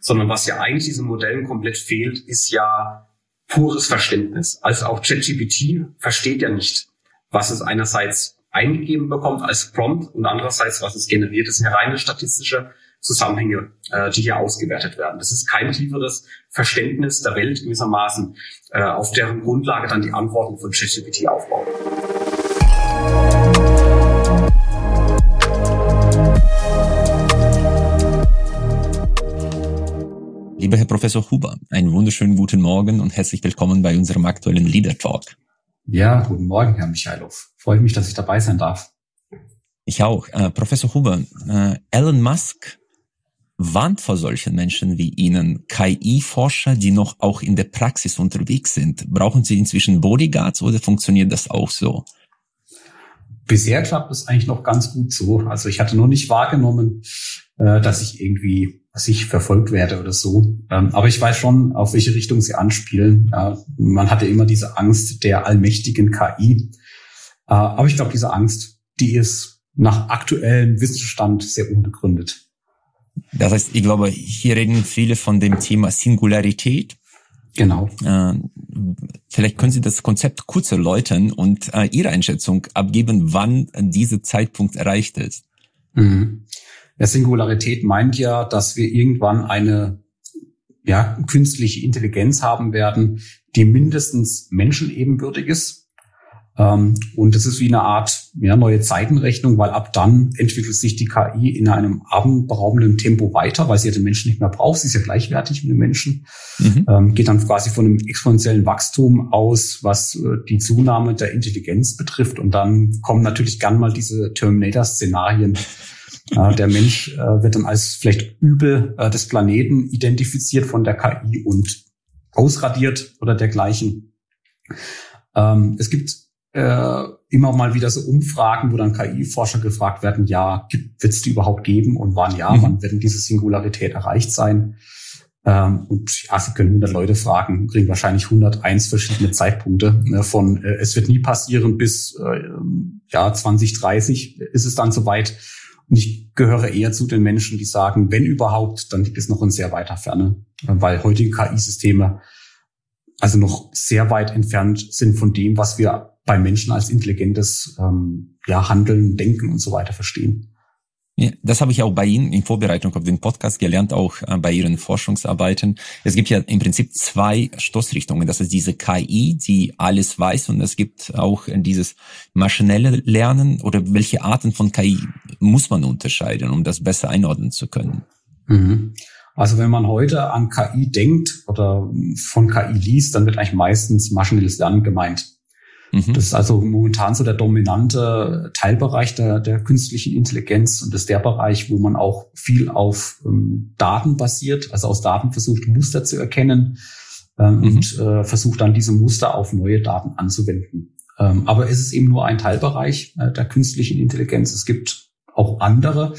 sondern was ja eigentlich diesen Modellen komplett fehlt, ist ja pures Verständnis. Also auch ChatGPT versteht ja nicht, was es einerseits eingegeben bekommt als Prompt und andererseits, was es generiert. Das sind ja reine statistische Zusammenhänge, die hier ausgewertet werden. Das ist kein tieferes Verständnis der Welt gewissermaßen, auf deren Grundlage dann die Antworten von ChatGPT aufbauen. Lieber Herr Professor Huber, einen wunderschönen guten Morgen und herzlich willkommen bei unserem aktuellen Leader Talk. Ja, guten Morgen, Herr Michailov. Freue mich, dass ich dabei sein darf. Ich auch. Professor Huber, Elon Musk warnt vor solchen Menschen wie Ihnen, KI-Forscher, die noch auch in der Praxis unterwegs sind. Brauchen Sie inzwischen Bodyguards oder funktioniert das auch so? Bisher klappt es eigentlich noch ganz gut so. Also ich hatte noch nicht wahrgenommen, dass ich irgendwie verfolgt werde oder so. Aber ich weiß schon, auf welche Richtung Sie anspielen. Man hatte immer diese Angst der allmächtigen KI. Aber ich glaube, diese Angst, die ist nach aktuellem Wissensstand sehr unbegründet. Das heißt, ich glaube, hier reden viele von dem Thema Singularität. Genau. Vielleicht können Sie das Konzept kurz erläutern und Ihre Einschätzung abgeben, wann dieser Zeitpunkt erreicht ist. Mhm. Ja, Singularität meint ja, dass wir irgendwann eine künstliche Intelligenz haben werden, die mindestens menschenebenbürtig ist. Und das ist wie eine Art neue Zeitenrechnung, weil ab dann entwickelt sich die KI in einem atemberaubenden Tempo weiter, weil sie ja den Menschen nicht mehr braucht. Sie ist ja gleichwertig mit dem Menschen. Geht dann quasi von einem exponentiellen Wachstum aus, was die Zunahme der Intelligenz betrifft. Und dann kommen natürlich gern mal diese Terminator-Szenarien. Der Mensch wird dann als vielleicht Übel des Planeten identifiziert von der KI und ausradiert oder dergleichen. Es gibt immer mal wieder so Umfragen, wo dann KI-Forscher gefragt werden, wird es die überhaupt geben und wann wann wird denn diese Singularität erreicht sein? Sie können 100 Leute fragen, kriegen wahrscheinlich 101 verschiedene Zeitpunkte von es wird nie passieren bis 2030 ist es dann soweit. Und ich gehöre eher zu den Menschen, die sagen, wenn überhaupt, dann liegt es noch in sehr weiter Ferne, weil heutige KI-Systeme also noch sehr weit entfernt sind von dem, was wir bei Menschen als intelligentes Handeln, Denken und so weiter verstehen. Ja, das habe ich auch bei Ihnen in Vorbereitung auf den Podcast gelernt, auch bei Ihren Forschungsarbeiten. Es gibt ja im Prinzip zwei Stoßrichtungen. Das ist diese KI, die alles weiß, und es gibt auch dieses maschinelle Lernen. Oder welche Arten von KI muss man unterscheiden, um das besser einordnen zu können? Also wenn man heute an KI denkt oder von KI liest, dann wird eigentlich meistens maschinelles Lernen gemeint. Das ist also momentan so der dominante Teilbereich der künstlichen Intelligenz, und das ist der Bereich, wo man auch viel auf Daten basiert, also aus Daten versucht, Muster zu erkennen und versucht dann diese Muster auf neue Daten anzuwenden. Aber es ist eben nur ein Teilbereich der künstlichen Intelligenz. Es gibt auch andere,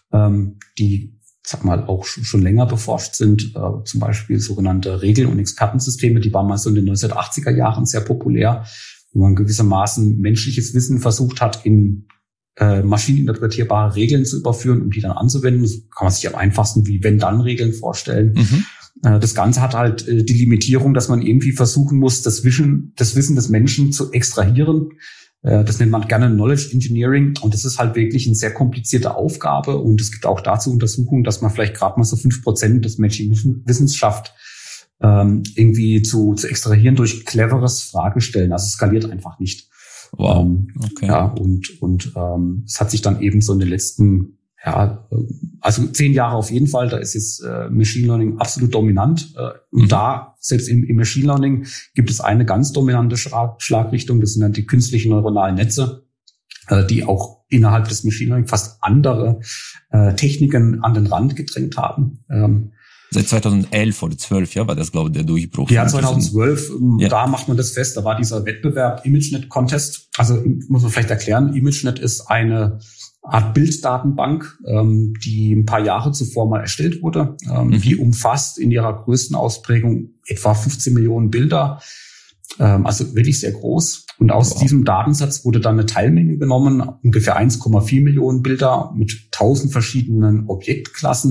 die auch schon länger beforscht sind, zum Beispiel sogenannte Regel- und Expertensysteme, die waren mal so in den 1980er Jahren sehr populär, wo man gewissermaßen menschliches Wissen versucht hat, in maschineninterpretierbare Regeln zu überführen, um die dann anzuwenden. Das kann man sich am einfachsten wie Wenn-Dann-Regeln vorstellen. Das Ganze hat halt die Limitierung, dass man irgendwie versuchen muss, das Wissen des Menschen zu extrahieren. Das nennt man gerne Knowledge Engineering, und das ist halt wirklich eine sehr komplizierte Aufgabe, und es gibt auch dazu Untersuchungen, dass man vielleicht gerade mal so 5% des menschlichen Wissens schafft, irgendwie zu extrahieren durch cleveres Fragestellen. Also es skaliert einfach nicht. Wow. Okay. Und es hat sich dann eben so in den letzten, also 10 Jahre auf jeden Fall, da ist jetzt Machine Learning absolut dominant. Und da, selbst im Machine Learning, gibt es eine ganz dominante Schlagrichtung, das sind dann die künstlichen neuronalen Netze, die auch innerhalb des Machine Learning fast andere Techniken an den Rand gedrängt haben. Seit 2011 oder 12, war das, glaube ich, der Durchbruch. Ja, 2012, da macht man das fest. Da war dieser Wettbewerb ImageNet Contest. Also muss man vielleicht erklären, ImageNet ist eine Art Bilddatenbank, die ein paar Jahre zuvor mal erstellt wurde. Die umfasst in ihrer größten Ausprägung etwa 15 Millionen Bilder. Also wirklich sehr groß. Und aus diesem Datensatz wurde dann eine Teilmenge genommen, ungefähr 1,4 Millionen Bilder mit 1000 verschiedenen Objektklassen.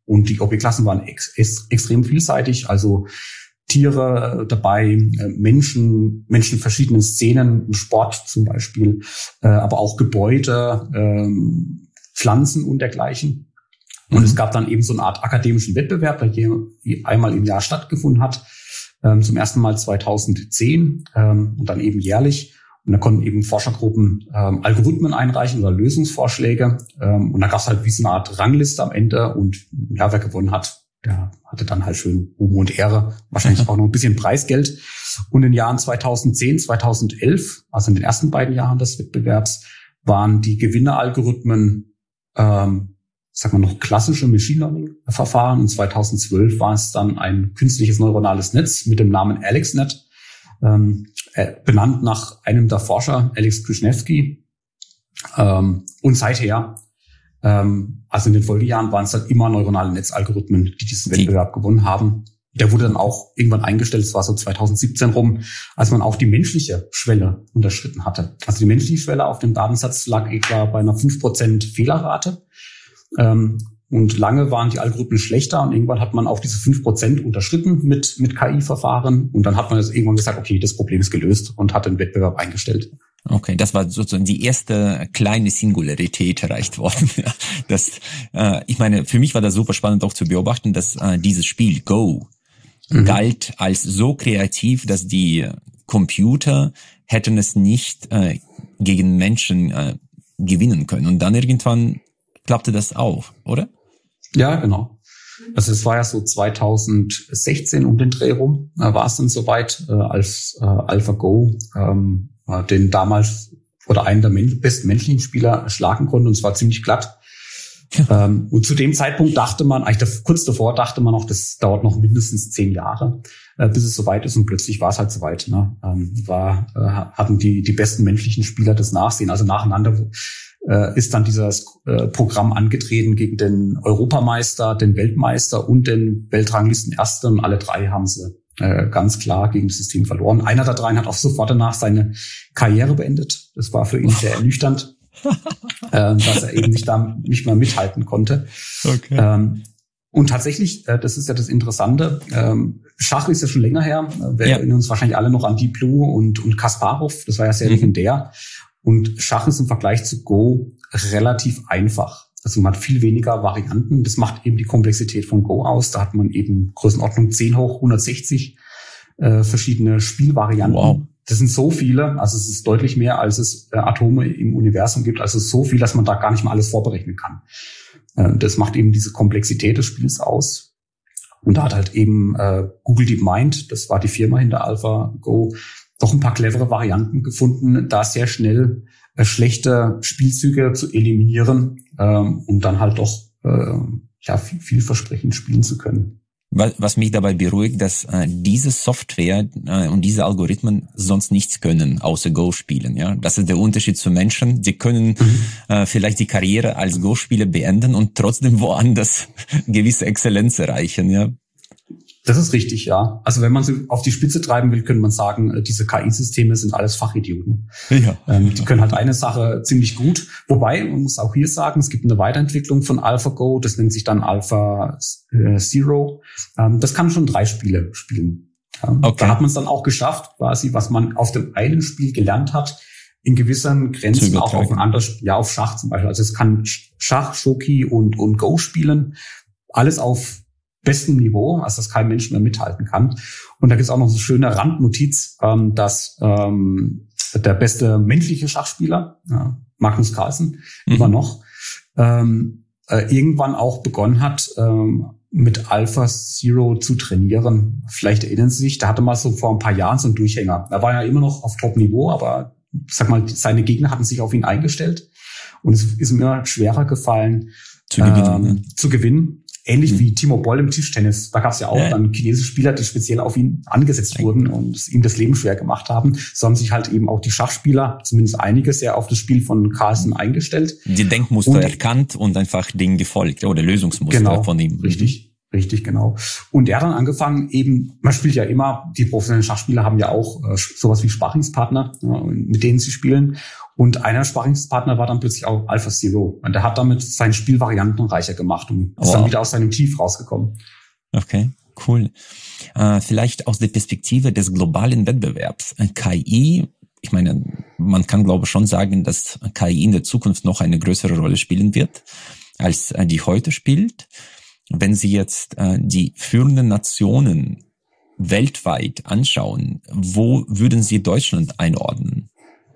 Und die Objektklassen waren extrem vielseitig, also Tiere dabei, Menschen verschiedenen Szenen, Sport zum Beispiel, aber auch Gebäude, Pflanzen und dergleichen. Und es gab dann eben so eine Art akademischen Wettbewerb, der hier einmal im Jahr stattgefunden hat, zum ersten Mal 2010 und dann eben jährlich. Und da konnten eben Forschergruppen Algorithmen einreichen oder Lösungsvorschläge. Und da gab es halt wie so eine Art Rangliste am Ende. Und ja, wer gewonnen hat, der hatte dann halt schön Ruhm und Ehre, wahrscheinlich auch noch ein bisschen Preisgeld. Und in den Jahren 2010, 2011, also in den ersten beiden Jahren des Wettbewerbs, waren die Gewinneralgorithmen noch klassische Machine Learning-Verfahren. Und 2012 war es dann ein künstliches neuronales Netz mit dem Namen AlexNet, benannt nach einem der Forscher, Alex Krizhevsky. Und seither, also in den Folgejahren, waren es dann immer neuronale Netzalgorithmen, die diesen Wettbewerb gewonnen haben. Der wurde dann auch irgendwann eingestellt, es war so 2017 rum, als man auch die menschliche Schwelle unterschritten hatte. Also die menschliche Schwelle auf dem Datensatz lag etwa bei einer 5% Fehlerrate. Und lange waren die Algorithmen schlechter und irgendwann hat man auch diese 5% unterschritten mit KI-Verfahren. Und dann hat man jetzt irgendwann gesagt, okay, das Problem ist gelöst und hat den Wettbewerb eingestellt. Okay, das war sozusagen die erste kleine Singularität erreicht worden. Ich meine, für mich war das super spannend auch zu beobachten, dass dieses Spiel Go galt als so kreativ, dass die Computer hätten es nicht gegen Menschen gewinnen können. Und dann irgendwann klappte das auch, oder? Ja, genau. Also es war ja so 2016 um den Dreh rum, war es dann soweit, als AlphaGo den damals oder einen der besten menschlichen Spieler schlagen konnte, und es war ziemlich glatt. Und zu dem Zeitpunkt kurz davor dachte man noch, das dauert noch mindestens 10 Jahre, bis es soweit ist, und plötzlich war es halt soweit. Ne? Hatten die besten menschlichen Spieler das Nachsehen, also nacheinander ist dann dieses Programm angetreten gegen den Europameister, den Weltmeister und den Weltranglisten-Ersten, und alle drei haben sie ganz klar gegen das System verloren. Einer der dreien hat auch sofort danach seine Karriere beendet. Das war für ihn sehr ernüchternd, dass er eben nicht mehr mithalten konnte. Okay. Und tatsächlich, das ist ja das Interessante, Schach ist ja schon länger her. Wir erinnern uns wahrscheinlich alle noch an Deep Blue und Kasparov. Das war ja sehr legendär. Und Schach ist im Vergleich zu Go relativ einfach. Also man hat viel weniger Varianten. Das macht eben die Komplexität von Go aus. Da hat man eben Größenordnung 10 hoch 160 verschiedene Spielvarianten. Wow. Das sind so viele, also es ist deutlich mehr, als es Atome im Universum gibt. Also so viel, dass man da gar nicht mal alles vorberechnen kann. Das macht eben diese Komplexität des Spiels aus. Und da hat halt eben Google DeepMind, das war die Firma hinter AlphaGo, doch ein paar clevere Varianten gefunden, da sehr schnell schlechte Spielzüge zu eliminieren, um dann halt doch vielversprechend spielen zu können. Was mich dabei beruhigt, dass diese Software und diese Algorithmen sonst nichts können, außer Go spielen. Ja, das ist der Unterschied zu Menschen. Die können vielleicht die Karriere als Go-Spieler beenden und trotzdem woanders gewisse Exzellenz erreichen. Ja. Das ist richtig, ja. Also wenn man sie auf die Spitze treiben will, könnte man sagen, diese KI-Systeme sind alles Fachidioten. Ja. Die können halt eine Sache ziemlich gut. Wobei, man muss auch hier sagen, es gibt eine Weiterentwicklung von AlphaGo, das nennt sich dann AlphaZero. Das kann schon 3 Spiele spielen. Okay. Da hat man es dann auch geschafft, quasi, was man auf dem einen Spiel gelernt hat, in gewissen Grenzen auch auf ein anderes, auf Schach zum Beispiel. Also es kann Schach, Shoki und Go spielen. Alles auf bestem Niveau, also dass kein Mensch mehr mithalten kann. Und da gibt es auch noch so eine schöne Randnotiz, dass der beste menschliche Schachspieler, Magnus Carlsen, immer noch, irgendwann auch begonnen hat, mit AlphaZero zu trainieren. Vielleicht erinnern Sie sich, da hatte man so vor ein paar Jahren so einen Durchhänger. Da war ja immer noch auf Top-Niveau, aber sag mal, seine Gegner hatten sich auf ihn eingestellt. Und es ist ihm immer schwerer gefallen, zu gewinnen. Ähnlich wie Timo Boll im Tischtennis. Da gab es ja auch dann chinesische Spieler, die speziell auf ihn angesetzt wurden und ihm das Leben schwer gemacht haben. So haben sich halt eben auch die Schachspieler, zumindest einige, sehr auf das Spiel von Carlsen eingestellt. Die Denkmuster erkannt und einfach Dingen gefolgt, oder Lösungsmuster von ihm. Richtig. Richtig, genau. Und er hat dann angefangen, eben, man spielt ja immer, die professionellen Schachspieler haben ja auch sowas wie Sparringspartner, mit denen sie spielen. Und einer Sparringspartner war dann plötzlich auch AlphaZero. Und der hat damit sein Spiel variantenreicher gemacht und ist dann wieder aus seinem Tief rausgekommen. Okay, cool. Vielleicht aus der Perspektive des globalen Wettbewerbs. KI, ich meine, man kann glaube ich schon sagen, dass KI in der Zukunft noch eine größere Rolle spielen wird, als die heute spielt. Wenn Sie jetzt die führenden Nationen weltweit anschauen, wo würden Sie Deutschland einordnen?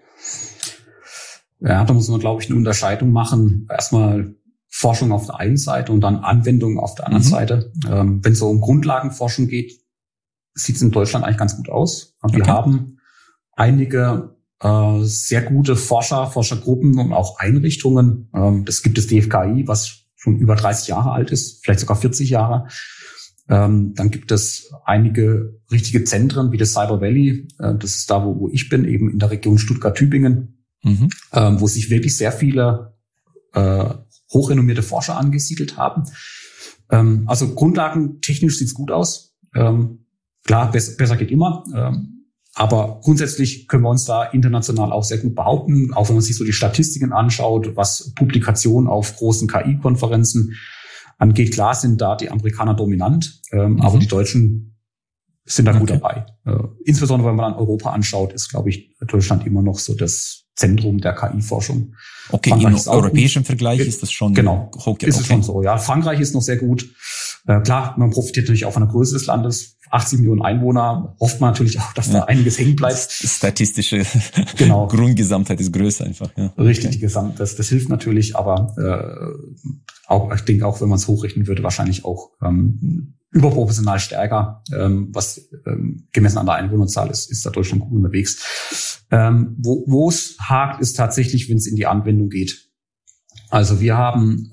Ja, da muss man, glaube ich, eine Unterscheidung machen. Erstmal Forschung auf der einen Seite und dann Anwendung auf der anderen Seite. Wenn es so um Grundlagenforschung geht, sieht es in Deutschland eigentlich ganz gut aus. Wir haben einige sehr gute Forschergruppen und auch Einrichtungen. Das gibt das DFKI, was schon über 30 Jahre alt ist, vielleicht sogar 40 Jahre. Dann gibt es einige richtige Zentren wie das Cyber Valley. Das ist da, wo ich bin, eben in der Region Stuttgart-Tübingen, wo sich wirklich sehr viele hochrenommierte Forscher angesiedelt haben. Also grundlagentechnisch sieht's gut aus. Klar, besser geht immer. Aber grundsätzlich können wir uns da international auch sehr gut behaupten, auch wenn man sich so die Statistiken anschaut, was Publikationen auf großen KI-Konferenzen angeht. Klar sind da die Amerikaner dominant, aber die Deutschen sind da gut dabei. Insbesondere wenn man dann Europa anschaut, ist, glaube ich, Deutschland immer noch so das Zentrum der KI-Forschung. Okay, im europäischen Vergleich ist das schon hoch. Ist es schon so, ja. Frankreich ist noch sehr gut. Klar, man profitiert natürlich auch von der Größe des Landes. 80 Millionen Einwohner, hofft man natürlich auch, dass da einiges hängen bleibt. Statistische Grundgesamtheit ist größer einfach. Ja. Richtig, die das hilft natürlich, aber auch, ich denke auch, wenn man es hochrechnen würde, wahrscheinlich auch überproportional stärker, was gemessen an der Einwohnerzahl ist da Deutschland gut unterwegs. Wo es hakt, ist tatsächlich, wenn es in die Anwendung geht. Also wir haben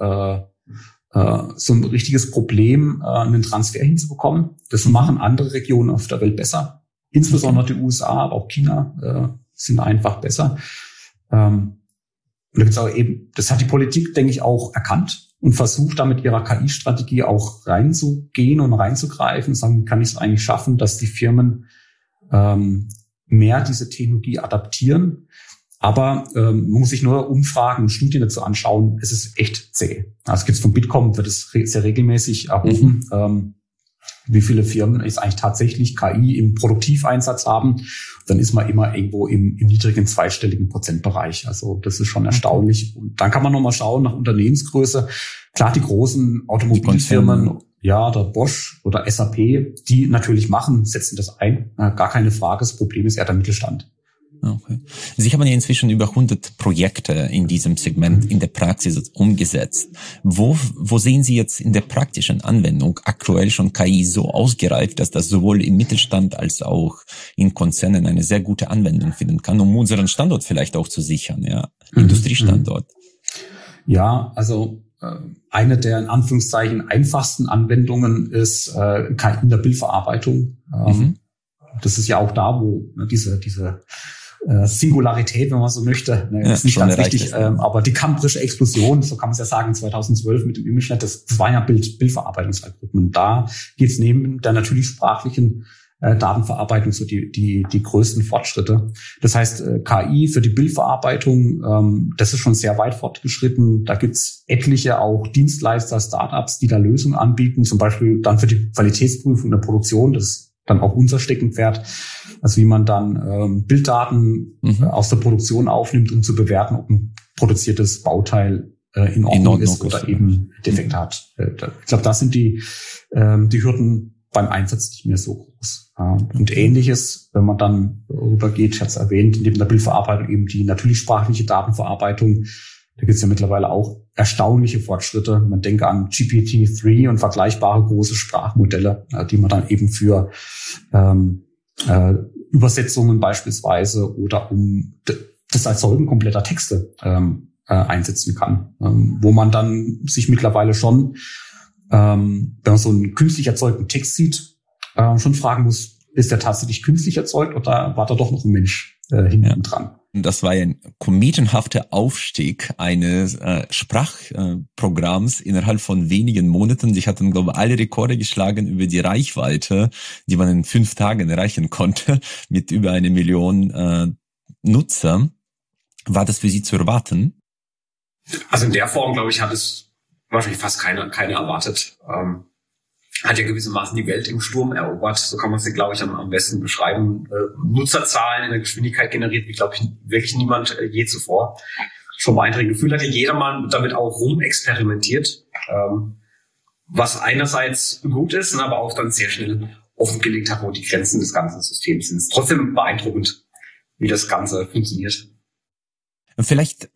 so ein richtiges Problem, einen Transfer hinzubekommen. Das machen andere Regionen auf der Welt besser. Insbesondere die USA, aber auch China sind einfach besser. Und da gibt's auch eben, das hat die Politik, denke ich, auch erkannt und versucht, da mit ihrer KI-Strategie auch reinzugehen und reinzugreifen und sagen, kann ich es eigentlich schaffen, dass die Firmen mehr diese Technologie adaptieren. Aber man muss sich nur Umfragen und Studien dazu anschauen. Es ist echt zäh. Also gibt's von Bitkom, wird es sehr regelmäßig erhoben, wie viele Firmen jetzt eigentlich tatsächlich KI im Produktiveinsatz haben. Dann ist man immer irgendwo im niedrigen zweistelligen Prozentbereich. Also das ist schon erstaunlich. Und dann kann man nochmal schauen nach Unternehmensgröße. Klar, die großen Automobilfirmen, ja, oder Bosch oder SAP, die natürlich setzen das ein. Gar keine Frage. Das Problem ist eher der Mittelstand. Okay. Sie haben ja inzwischen über 100 Projekte in diesem Segment in der Praxis umgesetzt. Wo sehen Sie jetzt in der praktischen Anwendung aktuell schon KI so ausgereift, dass das sowohl im Mittelstand als auch in Konzernen eine sehr gute Anwendung finden kann, um unseren Standort vielleicht auch zu sichern, ja, Industriestandort? Ja, also eine der in Anführungszeichen einfachsten Anwendungen ist KI in der Bildverarbeitung. Das ist ja auch da, wo diese Singularität, wenn man so möchte, ist nicht ganz richtig, aber die kambrische Explosion, so kann man es ja sagen, 2012 mit dem ImageNet, das waren ja Bildverarbeitungsalgorithmen. Da geht es neben der natürlich sprachlichen Datenverarbeitung so die größten Fortschritte. Das heißt, KI für die Bildverarbeitung, das ist schon sehr weit fortgeschritten. Da gibt's etliche auch Dienstleister, Startups, die da Lösungen anbieten, zum Beispiel dann für die Qualitätsprüfung der Produktion, das ist dann auch unser Steckenpferd, also wie man dann Bilddaten aus der Produktion aufnimmt, um zu bewerten, ob ein produziertes Bauteil in Ordnung ist oder eben Defekte hat. Ich glaube, da sind die Hürden beim Einsatz nicht mehr so groß. Und Ähnliches, wenn man dann rübergeht, ich hatte es erwähnt, neben der Bildverarbeitung eben die natürlich sprachliche Datenverarbeitung. Da gibt es ja mittlerweile auch erstaunliche Fortschritte. Man denke an GPT-3 und vergleichbare große Sprachmodelle, die man dann eben für Übersetzungen beispielsweise oder um das Erzeugen kompletter Texte einsetzen kann. Wo man dann sich mittlerweile schon, wenn man so einen künstlich erzeugten Text sieht, schon fragen muss, ist der tatsächlich künstlich erzeugt oder war da doch noch ein Mensch hinten dran? Das war ein kometenhafter Aufstieg eines Sprachprogramms innerhalb von wenigen Monaten. Die hatten, glaube ich, alle Rekorde geschlagen über die Reichweite, die man in 5 Tagen erreichen konnte, mit über 1 Million Nutzer. War das für Sie zu erwarten? Also in der Form, glaube ich, hat es wahrscheinlich fast keiner erwartet. Hat ja gewissermaßen die Welt im Sturm erobert. So kann man sie, glaube ich, am besten beschreiben. Nutzerzahlen in der Geschwindigkeit generiert, wie, glaube ich, wirklich niemand je zuvor. Schon mal ein Gefühl hatte jeder mal damit auch rumexperimentiert, was einerseits gut ist, aber auch dann sehr schnell offengelegt hat, wo die Grenzen des ganzen Systems sind. Trotzdem beeindruckend, wie das Ganze funktioniert. Vielleicht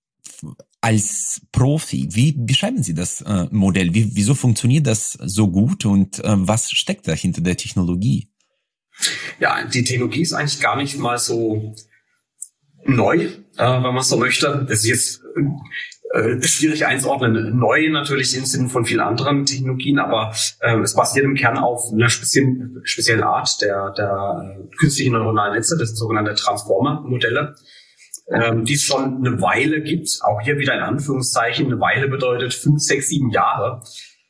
als Profi, wie beschreiben Sie das Modell? Wieso funktioniert das so gut und was steckt da hinter der Technologie? Ja, die Technologie ist eigentlich gar nicht mal so neu, wenn man so möchte. Das ist jetzt schwierig einzuordnen. Neu natürlich im Sinne von vielen anderen Technologien, aber es basiert im Kern auf einer speziellen Art der künstlichen neuronalen Netze, das sind sogenannte Transformer-Modelle, die es schon eine Weile gibt. Auch hier wieder in Anführungszeichen. Eine Weile bedeutet 5, 6, 7 Jahre.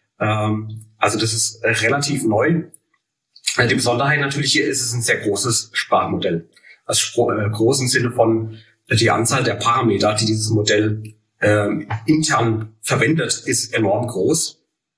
Also das ist relativ neu. Die Besonderheit natürlich hier ist, es ein sehr großes Sprachmodell. Also groß im Sinne von die Anzahl der Parameter, die dieses Modell intern verwendet, ist enorm groß.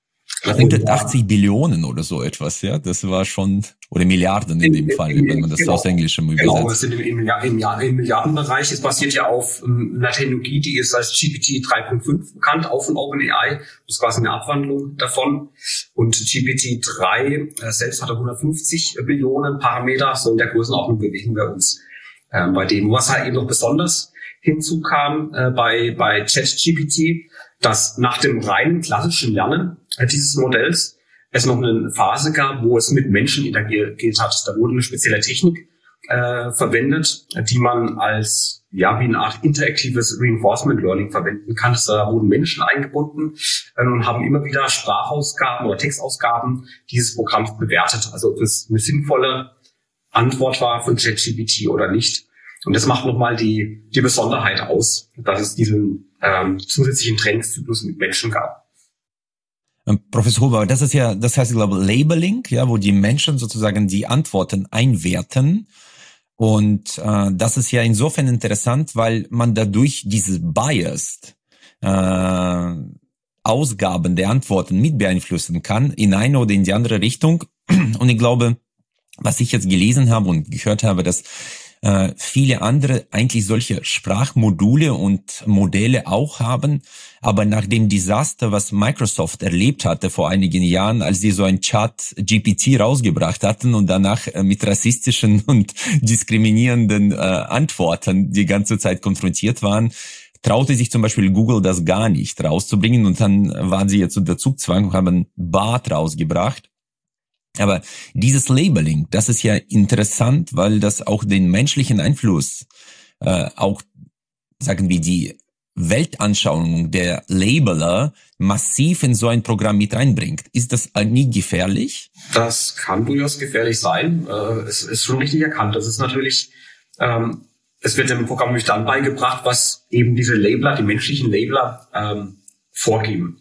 180 Billionen oder so etwas, ja, das war schon, oder Milliarden in dem Fall, wenn man das genau, aus Englischem übersetzt. Genau, wir sind im Milliardenbereich. Es basiert ja auf einer Technologie, die ist als GPT 3.5 bekannt, auch von OpenAI. Das ist quasi eine Abwandlung davon. Und GPT 3 selbst hatte 150 Billionen Parameter. So in der Größenordnung bewegen wir uns bei dem. Was halt eben noch besonders hinzukam bei ChatGPT, dass nach dem reinen klassischen Lernen dieses Modells es noch eine Phase gab, wo es mit Menschen interagiert hat. Da wurde eine spezielle Technik verwendet, die man als wie eine Art interaktives Reinforcement Learning verwenden kann. Da wurden Menschen eingebunden und haben immer wieder Sprachausgaben oder Textausgaben dieses Programms bewertet. Also ob das eine sinnvolle Antwort war von ChatGPT oder nicht. Und das macht nochmal die Besonderheit aus, dass es diesen zusätzlichen Trainingszyklus mit Menschen gab. Professor Huber, das heißt, ich glaube, Labeling, ja, wo die Menschen sozusagen die Antworten einwerten. Und das ist ja insofern interessant, weil man dadurch diese Biased Ausgaben der Antworten mit beeinflussen kann, in eine oder in die andere Richtung. Und ich glaube, was ich jetzt gelesen habe und gehört habe, dass viele andere eigentlich solche Sprachmodule und Modelle auch haben, aber nach dem Desaster, was Microsoft erlebt hatte vor einigen Jahren, als sie so ein Chat-GPT rausgebracht hatten und danach mit rassistischen und diskriminierenden Antworten die ganze Zeit konfrontiert waren, traute sich zum Beispiel Google das gar nicht rauszubringen und dann waren sie jetzt unter Zugzwang und haben Bard rausgebracht. Aber dieses Labeling, das ist ja interessant, weil das auch den menschlichen Einfluss, auch, sagen wir, die Weltanschauung der Labeler massiv in so ein Programm mit reinbringt. Ist das nie gefährlich? Das kann durchaus gefährlich sein. Es ist schon richtig erkannt. Das ist natürlich, es wird dem Programm nämlich dann beigebracht, was eben diese Labeler, die menschlichen Labeler, vorgeben.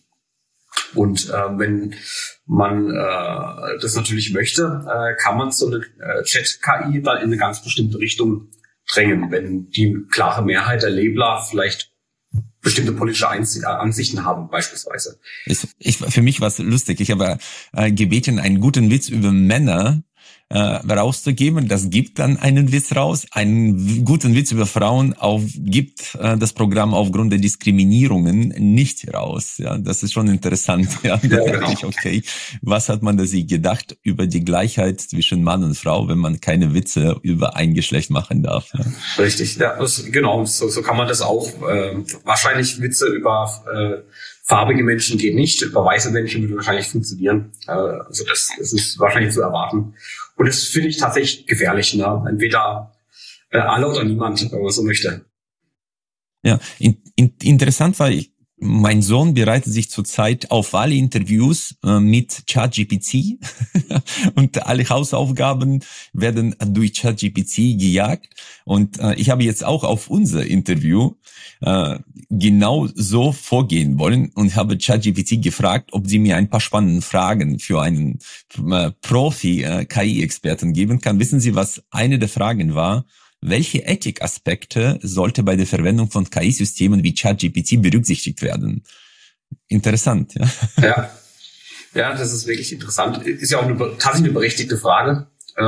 Und wenn man das natürlich möchte, kann man so eine Chat-KI dann in eine ganz bestimmte Richtung drängen, wenn die klare Mehrheit der Labeler vielleicht bestimmte politische Ansichten haben, beispielsweise. Für mich war es lustig. Ich habe gebeten, einen guten Witz über Männer rauszugeben. Das gibt dann einen Witz raus. Einen guten Witz über Frauen gibt das Programm aufgrund der Diskriminierungen nicht raus. Ja, das ist schon interessant. Ja, da dachte ich, okay, was hat man da sich gedacht über die Gleichheit zwischen Mann und Frau, wenn man keine Witze über ein Geschlecht machen darf? Ja. Richtig, ja, genau. So kann man das auch. Wahrscheinlich Witze über farbige Menschen geht nicht. Über weiße Menschen würde wahrscheinlich funktionieren. Also das ist wahrscheinlich zu erwarten. Und das finde ich tatsächlich gefährlich. Ne? Entweder alle oder niemand, wenn man so möchte. Ja, interessant war, Mein Sohn bereitet sich zurzeit auf alle Interviews mit ChatGPT und alle Hausaufgaben werden durch ChatGPT gejagt. Und ich habe jetzt auch auf unser Interview genau so vorgehen wollen und habe ChatGPT gefragt, ob sie mir ein paar spannende Fragen für einen Profi-KI-Experten geben kann. Wissen Sie, was eine der Fragen war? Welche Ethikaspekte sollte bei der Verwendung von KI-Systemen wie ChatGPT berücksichtigt werden? Interessant, ja. Ja, das ist wirklich interessant. Ist ja auch tatsächlich eine berechtigte Frage.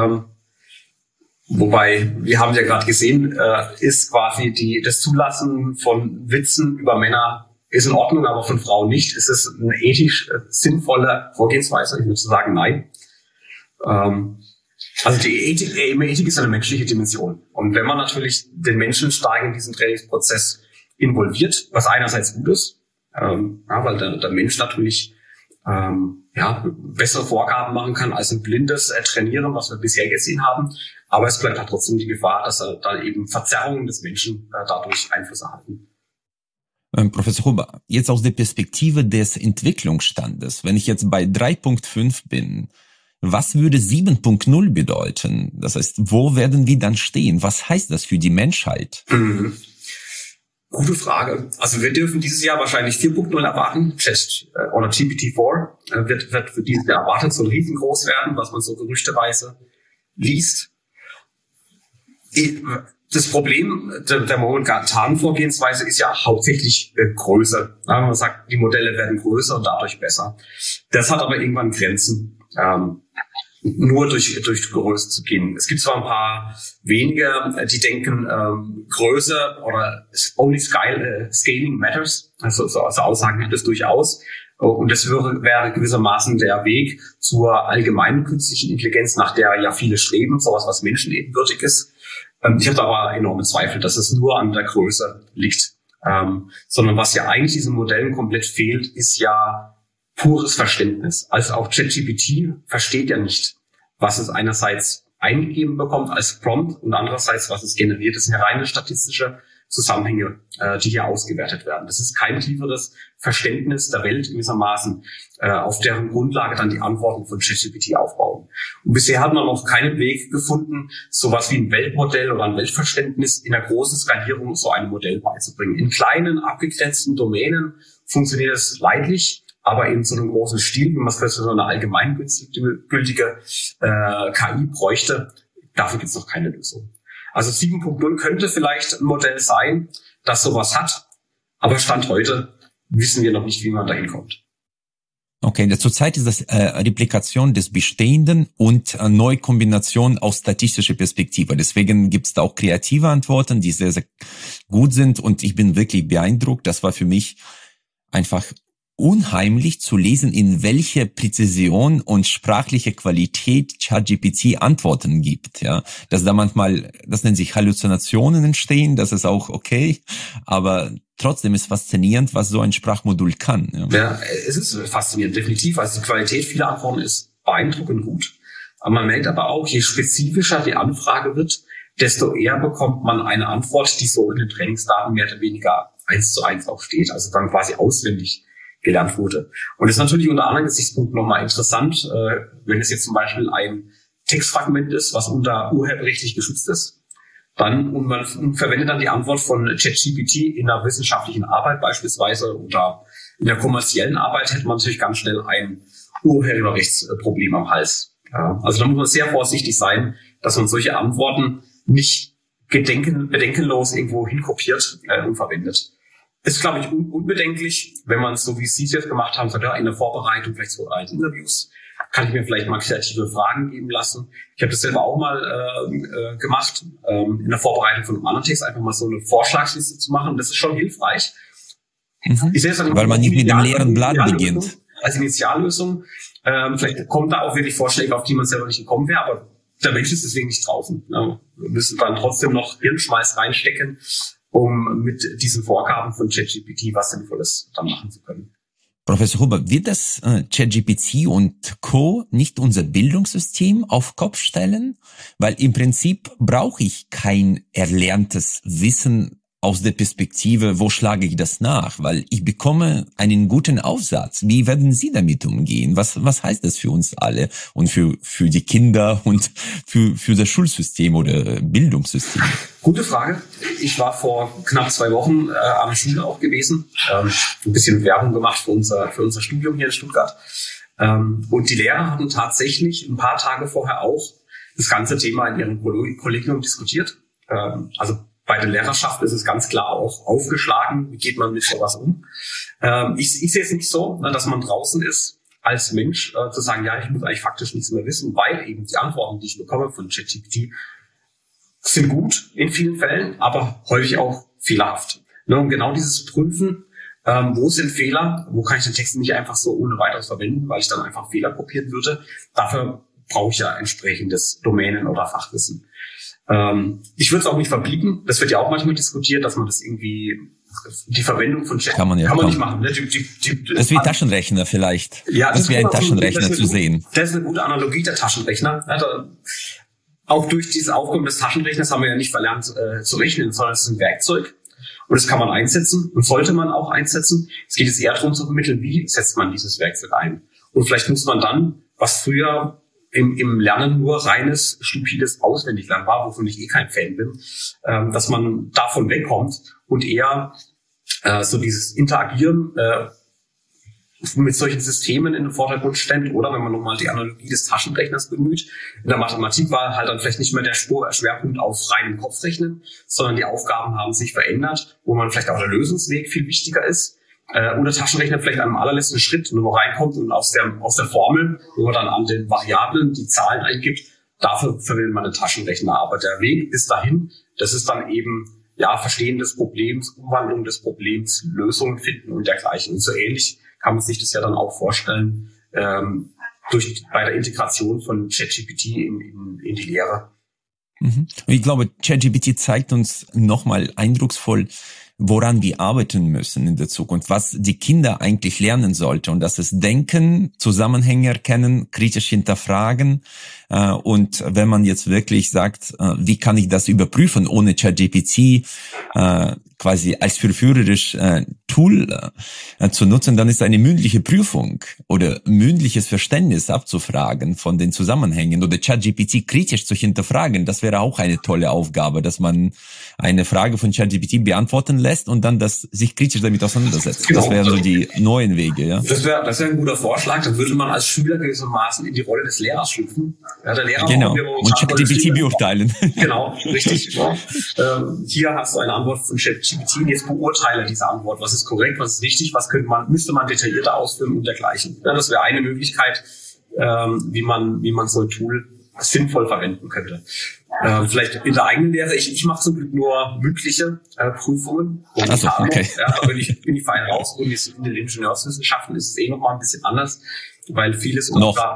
Wobei, wir haben ja gerade gesehen, ist quasi das Zulassen von Witzen über Männer ist in Ordnung, aber von Frauen nicht. Ist es eine ethisch sinnvolle Vorgehensweise? Ich würde sagen, nein. Also die Ethik ist eine menschliche Dimension. Und wenn man natürlich den Menschen stark in diesen Trainingsprozess involviert, was einerseits gut ist, weil der Mensch natürlich bessere Vorgaben machen kann als ein blindes Trainieren, was wir bisher gesehen haben. Aber es bleibt halt trotzdem die Gefahr, dass da eben Verzerrungen des Menschen dadurch Einfluss erhalten. Professor Huber, jetzt aus der Perspektive des Entwicklungsstandes, wenn ich jetzt bei 3.5 bin, was würde 7.0 bedeuten? Das heißt, wo werden wir dann stehen? Was heißt das für die Menschheit? Gute Frage. Also wir dürfen dieses Jahr wahrscheinlich 4.0 erwarten. Oder GPT-4 wird für dieses Jahr erwartet, soll riesengroß werden, was man so gerüchteweise liest. Das Problem der momentanen Vorgehensweise ist ja hauptsächlich Größe. Man sagt, die Modelle werden größer und dadurch besser. Das hat aber irgendwann Grenzen. Nur durch Größe zu gehen. Es gibt zwar ein paar wenige, die denken, Größe oder only scaling matters. Also Aussagen gibt es durchaus. Und das wäre gewissermaßen der Weg zur allgemeinen künstlichen Intelligenz, nach der ja viele streben, sowas, was menschenebenbürtig ist. Ich habe da aber enorme Zweifel, dass es nur an der Größe liegt. Sondern was ja eigentlich diesen Modellen komplett fehlt, ist ja pures Verständnis. Also auch ChatGPT versteht ja nicht, was es einerseits eingegeben bekommt als Prompt und andererseits, was es generiert. Das sind ja reine statistische Zusammenhänge, die hier ausgewertet werden. Das ist kein tieferes Verständnis der Welt gewissermaßen, auf deren Grundlage dann die Antworten von ChatGPT aufbauen. Und bisher hat man noch keinen Weg gefunden, sowas wie ein Weltmodell oder ein Weltverständnis in einer großen Skalierung so einem Modell beizubringen. In kleinen, abgegrenzten Domänen funktioniert es leidlich, aber in so einem großen Stil, wie man es für so eine allgemeingültige KI bräuchte, dafür gibt es noch keine Lösung. Also 7.0 könnte vielleicht ein Modell sein, das sowas hat, aber Stand heute wissen wir noch nicht, wie man dahin kommt. Okay, zurzeit ist das Replikation des Bestehenden und Neukombination aus statistischer Perspektive. Deswegen gibt es da auch kreative Antworten, die sehr, sehr gut sind und ich bin wirklich beeindruckt. Das war für mich einfach unheimlich zu lesen, in welche Präzision und sprachliche Qualität ChatGPT Antworten gibt, ja. Dass da manchmal, das nennt sich Halluzinationen entstehen, das ist auch okay, aber trotzdem ist faszinierend, was so ein Sprachmodul kann. Ja, es ist faszinierend, definitiv. Also die Qualität vieler Antworten ist beeindruckend gut. Aber man merkt aber auch, je spezifischer die Anfrage wird, desto eher bekommt man eine Antwort, die so in den Trainingsdaten mehr oder weniger 1:1 auch steht, also dann quasi auswendig gelernt wurde. Und das ist natürlich unter anderen Gesichtspunkten nochmal interessant, wenn es jetzt zum Beispiel ein Textfragment ist, was unter urheberrechtlich geschützt ist, dann und man verwendet dann die Antwort von ChatGPT in einer wissenschaftlichen Arbeit beispielsweise oder in der kommerziellen Arbeit, hätte man natürlich ganz schnell ein Urheberrechtsproblem am Hals. Ja, also da muss man sehr vorsichtig sein, dass man solche Antworten nicht bedenkenlos irgendwo hinkopiert und verwendet. Ist, glaube ich, unbedenklich, wenn man es so, wie Sie es jetzt gemacht haben, sagt, ja, in der Vorbereitung, vielleicht so als Interviews, kann ich mir vielleicht mal kreative Fragen geben lassen. Ich habe das selber auch mal gemacht, in der Vorbereitung von einem anderen Text, einfach mal so eine Vorschlagsliste zu machen. Das ist schon hilfreich. Ich sehe es dann weil man nicht mit dem leeren Blatt beginnt. Als Initiallösung. Vielleicht kommt da auch wirklich Vorschläge, auf die man selber nicht gekommen wäre, aber der Mensch ist deswegen nicht draußen. Ja, wir müssen dann trotzdem noch Hirnschmalz reinstecken, um mit diesen Vorgaben von ChatGPT was Sinnvolles dann machen zu können. Professor Huber, wird das ChatGPT und Co. nicht unser Bildungssystem auf Kopf stellen? Weil im Prinzip brauche ich kein erlerntes Wissen aus der Perspektive, wo schlage ich das nach? Weil ich bekomme einen guten Aufsatz. Wie werden Sie damit umgehen? Was heißt das für uns alle und für die Kinder und für das Schulsystem oder Bildungssystem? Gute Frage. Ich war vor knapp 2 Wochen an der Schule auch gewesen, ein bisschen Werbung gemacht für unser Studium hier in Stuttgart. Und die Lehrer hatten tatsächlich ein paar Tage vorher auch das ganze Thema in ihrem Kollegium diskutiert. Also bei der Lehrerschaft ist es ganz klar auch aufgeschlagen, wie geht man mit sowas um. Ich sehe es nicht so, dass man draußen ist als Mensch, zu sagen, ja, ich muss eigentlich faktisch nichts mehr wissen, weil eben die Antworten, die ich bekomme von ChatGPT, sind gut in vielen Fällen, aber häufig auch fehlerhaft. Und genau dieses Prüfen, wo sind Fehler, wo kann ich den Text nicht einfach so ohne weiteres verwenden, weil ich dann einfach Fehler kopieren würde. Dafür brauche ich ja entsprechendes Domänen- oder Fachwissen. Ich würde es auch nicht verbieten. Das wird ja auch manchmal diskutiert, dass man das irgendwie, die Verwendung von Chat kann man nicht machen. Ne? Das ist wie Taschenrechner vielleicht. Ja, das ist wie ein Taschenrechner zu sehen. Das ist eine gute Analogie, der Taschenrechner. Auch durch dieses Aufkommen des Taschenrechners haben wir ja nicht verlernt zu rechnen, sondern es ist ein Werkzeug. Und das kann man einsetzen und sollte man auch einsetzen. Es geht jetzt eher darum zu vermitteln, wie setzt man dieses Werkzeug ein. Und vielleicht muss man dann, was früher im Lernen nur reines, stupides Auswendiglernen war, wovon ich kein Fan bin, dass man davon wegkommt und eher so dieses Interagieren mit solchen Systemen in den Vordergrund stellt. Oder wenn man nochmal die Analogie des Taschenrechners bemüht, in der Mathematik war halt dann vielleicht nicht mehr der Schwerpunkt auf reinem Kopfrechnen, sondern die Aufgaben haben sich verändert, wo man vielleicht auch der Lösungsweg viel wichtiger ist. Und der Taschenrechner vielleicht am allerletzten Schritt, wenn man reinkommt und aus der Formel, wo man dann an den Variablen die Zahlen eingibt, dafür verwendet man einen Taschenrechner. Aber der Weg bis dahin, das ist dann eben Verstehen des Problems, Umwandlung des Problems, Lösungen finden und dergleichen. Und so ähnlich kann man sich das ja dann auch vorstellen bei der Integration von ChatGPT in die Lehre. Und ich glaube, ChatGPT zeigt uns nochmal eindrucksvoll, woran wir arbeiten müssen in der Zukunft, was die Kinder eigentlich lernen sollten, und das ist Denken, Zusammenhänge erkennen, kritisch hinterfragen, und wenn man jetzt wirklich sagt, wie kann ich das überprüfen, ohne ChatGPT quasi als verführerisch Tool zu nutzen, dann ist eine mündliche Prüfung oder mündliches Verständnis abzufragen von den Zusammenhängen oder ChatGPT kritisch zu hinterfragen. Das wäre auch eine tolle Aufgabe, dass man eine Frage von ChatGPT beantworten lässt und dann sich kritisch damit auseinandersetzt. Genau. Das wären so die neuen Wege. Ja. Das wäre ein guter Vorschlag. Dann würde man als Schüler gewissermaßen in die Rolle des Lehrers schlüpfen. Ja, der Lehrer genau. Und ChatGPT beurteilen. Genau, richtig. Ja. Hier hast du eine Antwort von ChatGPT. Jetzt beurteile diese Antwort. Was ist korrekt, was ist richtig, was müsste man detaillierter ausführen und dergleichen. Ja, das wäre eine Möglichkeit, wie man so ein Tool sinnvoll verwenden könnte. Vielleicht in der eigenen Lehre. Ich mache zum Glück nur mündliche Prüfungen. Achso, okay. Ja, da bin ich fein raus. Und in den Ingenieurswissenschaften ist es noch mal ein bisschen anders, weil vieles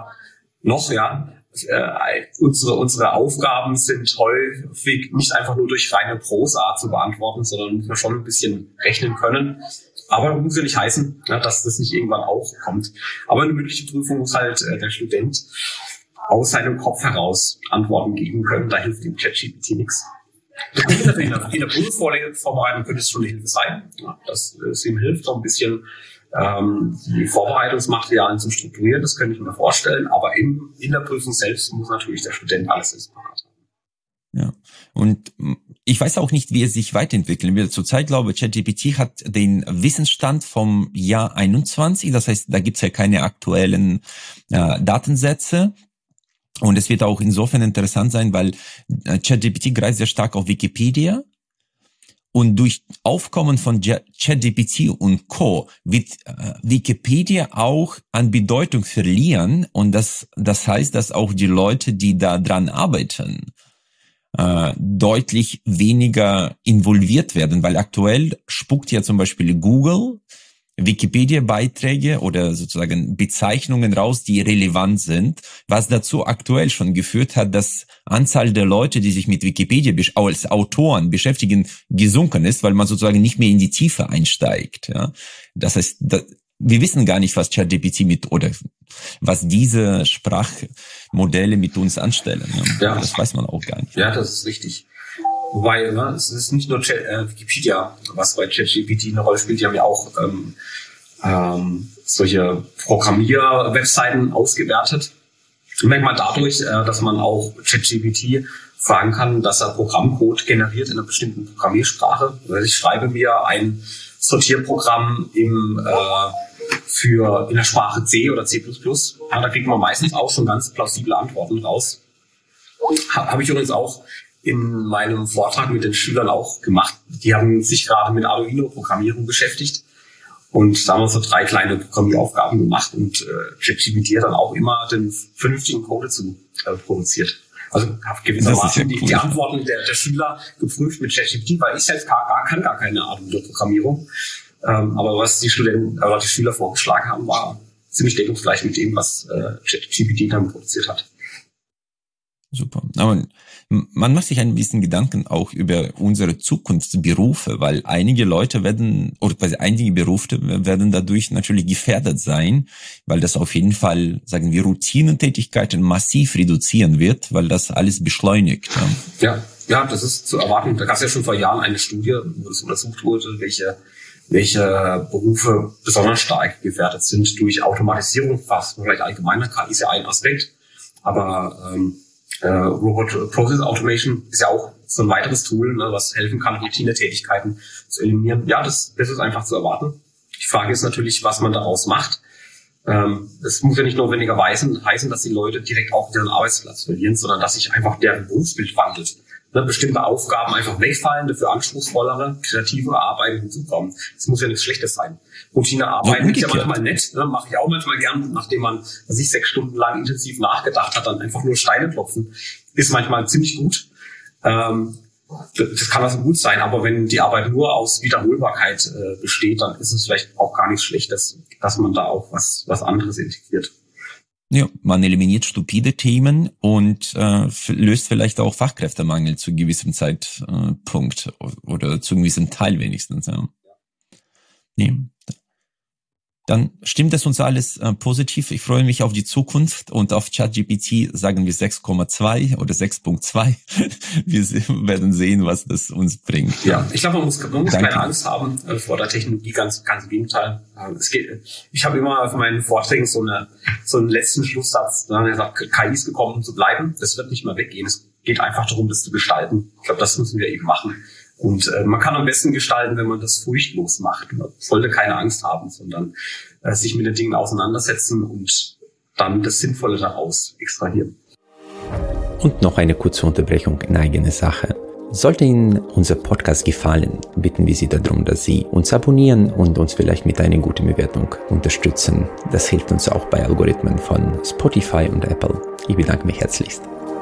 unsere Aufgaben sind häufig nicht einfach nur durch reine Prosa zu beantworten, sondern müssen wir schon ein bisschen rechnen können. Aber das muss ja nicht heißen, dass das nicht irgendwann auch kommt. Aber eine mündliche Prüfung muss halt der Student aus seinem Kopf heraus Antworten geben können. Da hilft dem ChatGPT nichts. In der Prüfvorbereitung könnte es schon eine Hilfe sein, dass es ihm hilft, so ein bisschen die Vorbereitungsmaterialien zu strukturieren. Das könnte ich mir vorstellen. Aber in der Prüfung selbst muss natürlich der Student alles parat haben. Ja, und ich weiß auch nicht, wie es sich weiterentwickeln wird. Zurzeit, glaube ich, ChatGPT hat den Wissensstand vom Jahr 21. Das heißt, da gibt's ja keine aktuellen Datensätze. Und es wird auch insofern interessant sein, weil ChatGPT greift sehr stark auf Wikipedia. Und durch Aufkommen von ChatGPT und Co. wird Wikipedia auch an Bedeutung verlieren. Und das heißt, dass auch die Leute, die da dran arbeiten, deutlich weniger involviert werden. Weil aktuell spuckt ja zum Beispiel Google Wikipedia-Beiträge oder sozusagen Bezeichnungen raus, die relevant sind, was dazu aktuell schon geführt hat, dass Anzahl der Leute, die sich mit Wikipedia als Autoren beschäftigen, gesunken ist, weil man sozusagen nicht mehr in die Tiefe einsteigt. Ja. Das heißt, wir wissen gar nicht, was ChatGPT oder was diese Sprachmodelle mit uns anstellen. Ja. Das weiß man auch gar nicht. Ja, das ist richtig. Wobei, ne, es ist nicht nur Wikipedia, was bei ChatGPT eine Rolle spielt. Die haben ja auch solche Programmier-Webseiten ausgewertet. Und manchmal dadurch, dass man auch ChatGPT fragen kann, dass er Programmcode generiert in einer bestimmten Programmiersprache. Also ich schreibe mir ein Sortierprogramm in der Sprache C oder C++. Ja, da kriegt man meistens auch schon ganz plausible Antworten raus. Habe ich übrigens auch in meinem Vortrag mit den Schülern auch gemacht. Die haben sich gerade mit Arduino-Programmierung beschäftigt. Und da haben wir so 3 kleine Programmieraufgaben gemacht und ChatGPT hat dann auch immer den vernünftigen Code dazu produziert. Also habe gewissermaßen die Antworten der Schüler geprüft mit ChatGPT, weil ich selbst kann gar keine Arduino-Programmierung. Aber was die Studenten oder die Schüler vorgeschlagen haben, war ziemlich deckungsgleich mit dem, was ChatGPT dann produziert hat. Super. Aber man macht sich ein bisschen Gedanken auch über unsere Zukunftsberufe, weil einige Leute einige Berufe werden dadurch natürlich gefährdet sein, weil das auf jeden Fall, sagen wir, Routinentätigkeiten massiv reduzieren wird, weil das alles beschleunigt. Ja, das ist zu erwarten. Da gab es ja schon vor Jahren eine Studie, wo es untersucht wurde, welche Berufe besonders stark gefährdet sind durch Automatisierung, fast vielleicht allgemeiner. KI ist ja ein Aspekt, aber Robot Process Automation ist ja auch so ein weiteres Tool, ne, was helfen kann, Routine-Tätigkeiten zu eliminieren. Ja, das ist einfach zu erwarten. Die Frage ist natürlich, was man daraus macht. Es muss ja nicht notwendigerweise heißen, dass die Leute direkt auch ihren Arbeitsplatz verlieren, sondern dass sich einfach deren Berufsbild wandelt. Ne, bestimmte Aufgaben einfach wegfallen, dafür anspruchsvollere, kreativere Arbeiten hinzukommen. Das muss ja nichts Schlechtes sein. Routinearbeiten ist ja manchmal nett, ne, mache ich auch manchmal gern, nachdem man 6 Stunden lang intensiv nachgedacht hat, dann einfach nur Steine klopfen, ist manchmal ziemlich gut. Das kann also gut sein, aber wenn die Arbeit nur aus Wiederholbarkeit besteht, dann ist es vielleicht auch gar nicht schlecht, dass man da auch was anderes integriert. Ja, man eliminiert stupide Themen und löst vielleicht auch Fachkräftemangel zu gewissem Zeitpunkt oder zu gewissem Teil wenigstens. Ja. Nee. Dann stimmt es uns alles positiv. Ich freue mich auf die Zukunft und auf ChatGPT sagen wir 6,2 oder 6.2. Wir werden sehen, was das uns bringt. Ja, ich glaube, man muss keine Angst haben vor der Technologie, ganz im Gegenteil. Ich habe immer auf meinen Vorträgen so einen letzten Schlusssatz, der sagt, KI ist gekommen, um zu bleiben. Das wird nicht mehr weggehen. Es geht einfach darum, das zu gestalten. Ich glaube, das müssen wir eben machen. Und man kann am besten gestalten, wenn man das furchtlos macht. Man sollte keine Angst haben, sondern sich mit den Dingen auseinandersetzen und dann das Sinnvolle daraus extrahieren. Und noch eine kurze Unterbrechung in eigener Sache. Sollte Ihnen unser Podcast gefallen, bitten wir Sie darum, dass Sie uns abonnieren und uns vielleicht mit einer guten Bewertung unterstützen. Das hilft uns auch bei Algorithmen von Spotify und Apple. Ich bedanke mich herzlichst.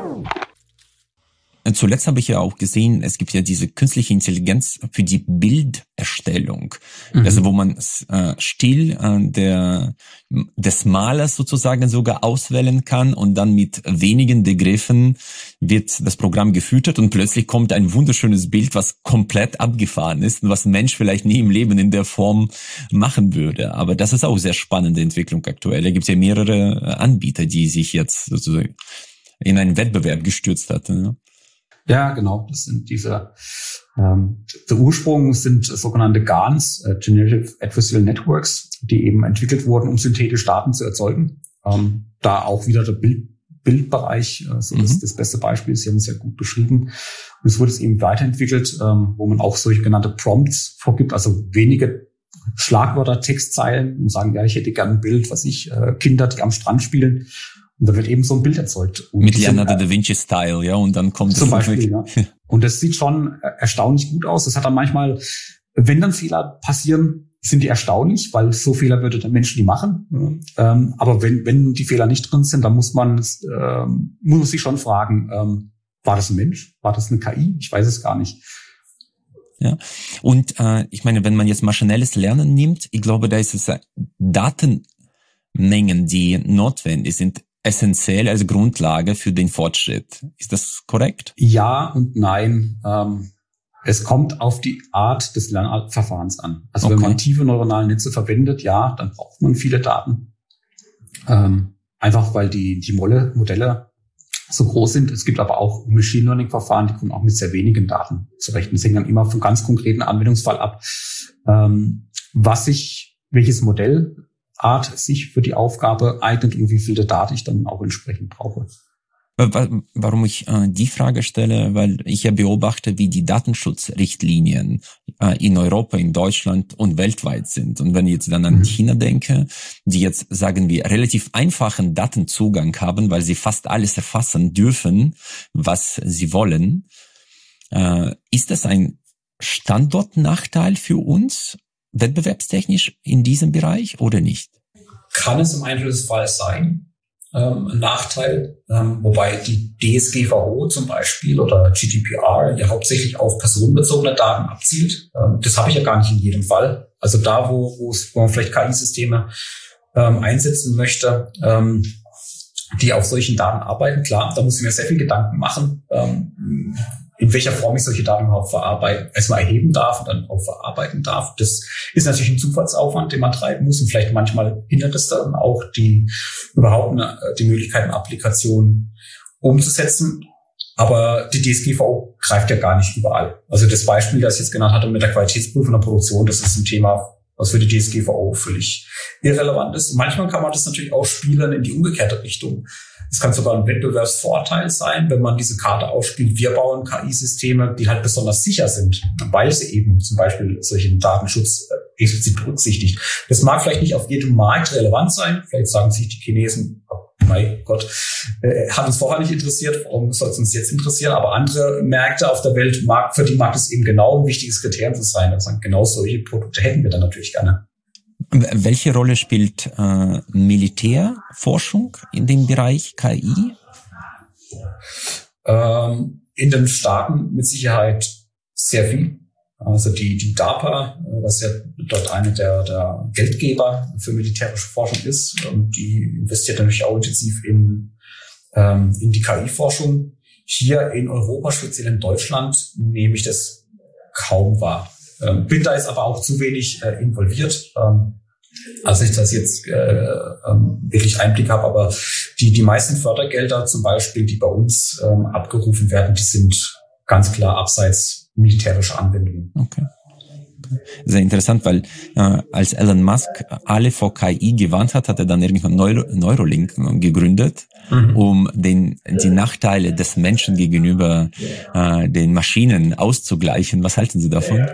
Zuletzt habe ich ja auch gesehen, es gibt ja diese künstliche Intelligenz für die Bilderstellung. Also wo man Stil des Malers sozusagen sogar auswählen kann und dann mit wenigen Begriffen wird das Programm gefüttert und plötzlich kommt ein wunderschönes Bild, was komplett abgefahren ist und was ein Mensch vielleicht nie im Leben in der Form machen würde. Aber das ist auch sehr spannende Entwicklung aktuell. Da gibt es ja mehrere Anbieter, die sich jetzt sozusagen in einen Wettbewerb gestürzt hatten. Ja. Ja, genau. Das sind der Ursprung sind sogenannte GANs, Generative Adversarial Networks, die eben entwickelt wurden, um synthetische Daten zu erzeugen. Da auch wieder der Bildbereich, das beste Beispiel, Sie haben es ja gut beschrieben. Und es wurde es eben weiterentwickelt, wo man auch solche genannte Prompts vorgibt, also wenige Schlagwörter, Textzeilen und sagen, ja, ich hätte gerne ein Bild, Kinder, die am Strand spielen. Und da wird eben so ein Bild erzeugt. Und mit Leonardo da Vinci-Style, ja, und dann kommt zum Beispiel, ja. Und das sieht schon erstaunlich gut aus. Das hat dann manchmal, wenn dann Fehler passieren, sind die erstaunlich, weil so Fehler würde der Mensch nie machen. Aber wenn die Fehler nicht drin sind, dann muss man sich schon fragen, war das ein Mensch? War das eine KI? Ich weiß es gar nicht. Ja, und ich meine, wenn man jetzt maschinelles Lernen nimmt, ich glaube, da ist es Datenmengen, die notwendig sind, essentiell als Grundlage für den Fortschritt. Ist das korrekt? Ja und nein. Es kommt auf die Art des Lernverfahrens an. Also wenn man tiefe neuronale Netze verwendet, ja, dann braucht man viele Daten. Einfach weil die Modelle so groß sind. Es gibt aber auch Machine Learning Verfahren, die kommen auch mit sehr wenigen Daten zurecht. Das hängt dann immer vom ganz konkreten Anwendungsfall ab, welches Modellart sich für die Aufgabe eignet und wie viele Daten ich dann auch entsprechend brauche. Warum ich die Frage stelle, weil ich ja beobachte, wie die Datenschutzrichtlinien in Europa, in Deutschland und weltweit sind. Und wenn ich jetzt dann an China denke, die jetzt, sagen wir, relativ einfachen Datenzugang haben, weil sie fast alles erfassen dürfen, was sie wollen, ist das ein Standortnachteil für uns, wettbewerbstechnisch in diesem Bereich oder nicht? Kann es im Einzelfall sein. Ein Nachteil, wobei die DSGVO zum Beispiel oder GDPR ja hauptsächlich auf personenbezogene Daten abzielt. Das habe ich ja gar nicht in jedem Fall. Also da, wo man vielleicht KI-Systeme einsetzen möchte, die auf solchen Daten arbeiten, klar, da muss ich mir sehr viel Gedanken machen, in welcher Form ich solche Daten überhaupt erstmal erheben darf und dann auch verarbeiten darf. Das ist natürlich ein Zufallsaufwand, den man treiben muss, und vielleicht manchmal hindert es dann auch die Möglichkeit, Applikationen umzusetzen. Aber die DSGVO greift ja gar nicht überall. Also das Beispiel, das ich jetzt genannt hatte mit der Qualitätsprüfung der Produktion, das ist ein Thema, was für die DSGVO völlig irrelevant ist. Und manchmal kann man das natürlich auch spielen in die umgekehrte Richtung. Es kann sogar ein Wettbewerbsvorteil sein, wenn man diese Karte ausspielt. Wir bauen KI-Systeme, die halt besonders sicher sind, weil sie eben zum Beispiel solchen Datenschutz explizit berücksichtigt. Das mag vielleicht nicht auf jedem Markt relevant sein. Vielleicht sagen sich die Chinesen, oh mein Gott, hat uns vorher nicht interessiert, warum soll es uns jetzt interessieren? Aber andere Märkte auf der Welt, für die mag es eben genau ein wichtiges Kriterium zu sein. Also genau solche Produkte hätten wir dann natürlich gerne. Welche Rolle spielt Militärforschung in dem Bereich KI? In den Staaten mit Sicherheit sehr viel. Also die DARPA, was ja dort eine der Geldgeber für militärische Forschung ist, und die investiert natürlich auch intensiv in die KI-Forschung. Hier in Europa, speziell in Deutschland, nehme ich das kaum wahr. Bin da jetzt aber auch zu wenig involviert, als ich das jetzt wirklich Einblick habe. Aber die meisten Fördergelder zum Beispiel, die bei uns abgerufen werden, die sind ganz klar abseits militärischer Anwendungen. Okay. Sehr interessant, weil als Elon Musk alle vor KI gewarnt hat, hat er dann irgendwann Neuralink gegründet, um die Nachteile des Menschen gegenüber den Maschinen auszugleichen. Was halten Sie davon?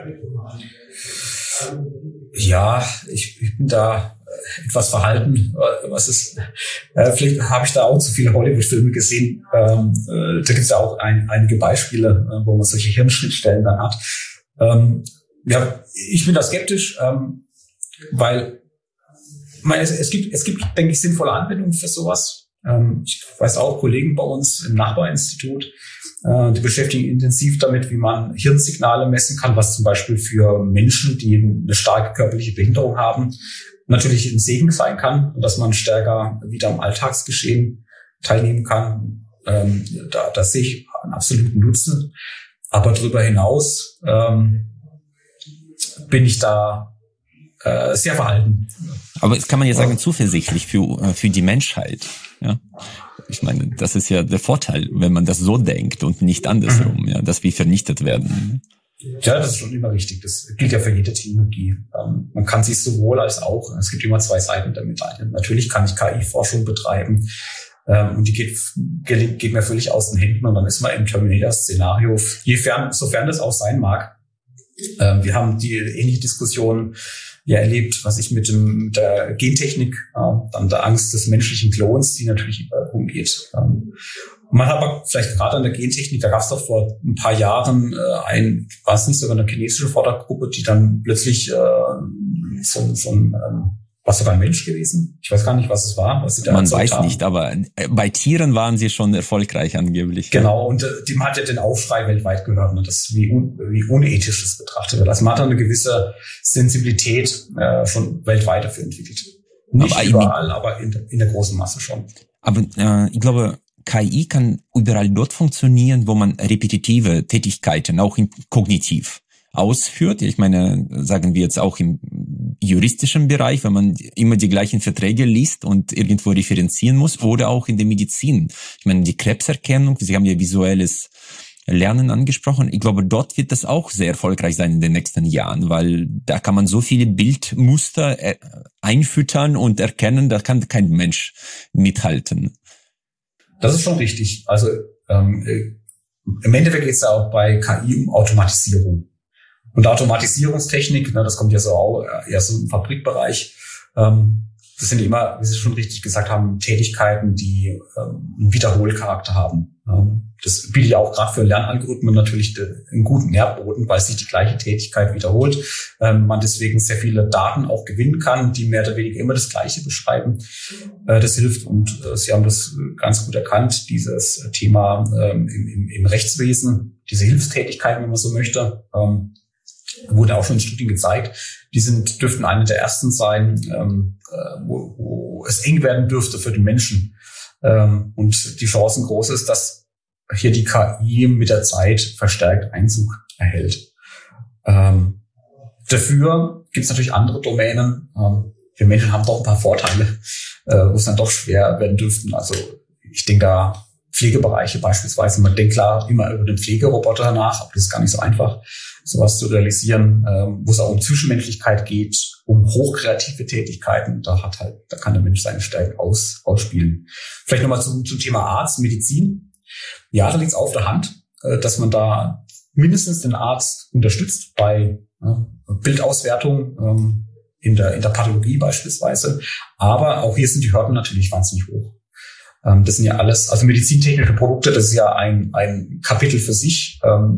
Ja, ich bin da etwas verhalten. Vielleicht habe ich da auch zu viele Hollywood-Filme gesehen. Da gibt es ja auch einige Beispiele, wo man solche Hirnschnittstellen dann hat. Ja, ich bin da skeptisch, weil es gibt, denke ich, sinnvolle Anwendungen für sowas. Ich weiß auch, Kollegen bei uns im Nachbarinstitut, die beschäftigen intensiv damit, wie man Hirnsignale messen kann, was zum Beispiel für Menschen, die eine starke körperliche Behinderung haben, natürlich ein Segen sein kann, dass man stärker wieder am Alltagsgeschehen teilnehmen kann. Da sehe ich einen absoluten Nutzen. Aber darüber hinaus bin ich da sehr verhalten. Aber es kann man ja sagen, zuversichtlich für die Menschheit. Ja, ich meine, das ist ja der Vorteil, wenn man das so denkt und nicht andersrum, ja, dass wir vernichtet werden. Ja, das ist schon immer richtig. Das gilt ja für jede Technologie. Man kann sich sowohl als auch, es gibt immer zwei Seiten der Medaille. Natürlich kann ich KI-Forschung betreiben, und die geht mir völlig aus den Händen, und dann ist man im Terminator-Szenario, sofern das auch sein mag. Wir haben die ähnliche Diskussion ja erlebt, was ich mit der Gentechnik, dann der Angst des menschlichen Klons, die natürlich umgeht. Man hat aber vielleicht gerade an der Gentechnik, da gab es doch vor ein paar Jahren war es nicht sogar eine chinesische Fördergruppe, die dann plötzlich war sogar ein Mensch gewesen? Ich weiß gar nicht, was es war. Was sie da Man weiß haben. Nicht, aber bei Tieren waren sie schon erfolgreich angeblich. Genau, und dem hat ja den Aufschrei weltweit gehört, ne, das wie unethisch das betrachtet wird. Also man hat da eine gewisse Sensibilität schon weltweit dafür entwickelt. Nicht aber überall, aber in der großen Masse schon. Aber ich glaube, KI kann überall dort funktionieren, wo man repetitive Tätigkeiten, auch kognitiv, ausführt. Ich meine, sagen wir jetzt auch im juristischen Bereich, wenn man immer die gleichen Verträge liest und irgendwo referenzieren muss, oder auch in der Medizin. Ich meine, die Krebserkennung, Sie haben ja visuelles Lernen angesprochen. Ich glaube, dort wird das auch sehr erfolgreich sein in den nächsten Jahren, weil da kann man so viele Bildmuster einfüttern und erkennen, da kann kein Mensch mithalten. Das ist schon richtig. Also im Endeffekt geht es ja auch bei KI um Automatisierung. Und Automatisierungstechnik, das kommt ja so auch eher so im Fabrikbereich. Das sind immer, wie Sie schon richtig gesagt haben, Tätigkeiten, die einen Wiederholcharakter haben. Das bietet ja auch gerade für Lernalgorithmen natürlich einen guten Nährboden, weil sich die gleiche Tätigkeit wiederholt. Man deswegen sehr viele Daten auch gewinnen kann, die mehr oder weniger immer das Gleiche beschreiben. Das hilft und Sie haben das ganz gut erkannt, dieses Thema im Rechtswesen, diese Hilfstätigkeiten, wenn man so möchte, wurde auch schon in Studien gezeigt. Die dürften eine der ersten sein, wo es eng werden dürfte für den Menschen. Und die Chancen groß ist, dass hier die KI mit der Zeit verstärkt Einzug erhält. Dafür gibt es natürlich andere Domänen. Wir Menschen haben doch ein paar Vorteile, wo es dann doch schwer werden dürften. Also ich denke da Pflegebereiche beispielsweise. Man denkt klar immer über den Pflegeroboter nach, aber das ist gar nicht so einfach, sowas zu realisieren, wo es auch um Zwischenmenschlichkeit geht, um hochkreative Tätigkeiten. Da kann der Mensch seine Stärken ausspielen. Vielleicht nochmal zum Thema Arzt, Medizin. Ja, da liegt es auf der Hand, dass man da mindestens den Arzt unterstützt bei Bildauswertung in der Pathologie beispielsweise. Aber auch hier sind die Hürden natürlich wahnsinnig hoch. Das sind ja alles, also medizintechnische Produkte, das ist ja ein Kapitel für sich.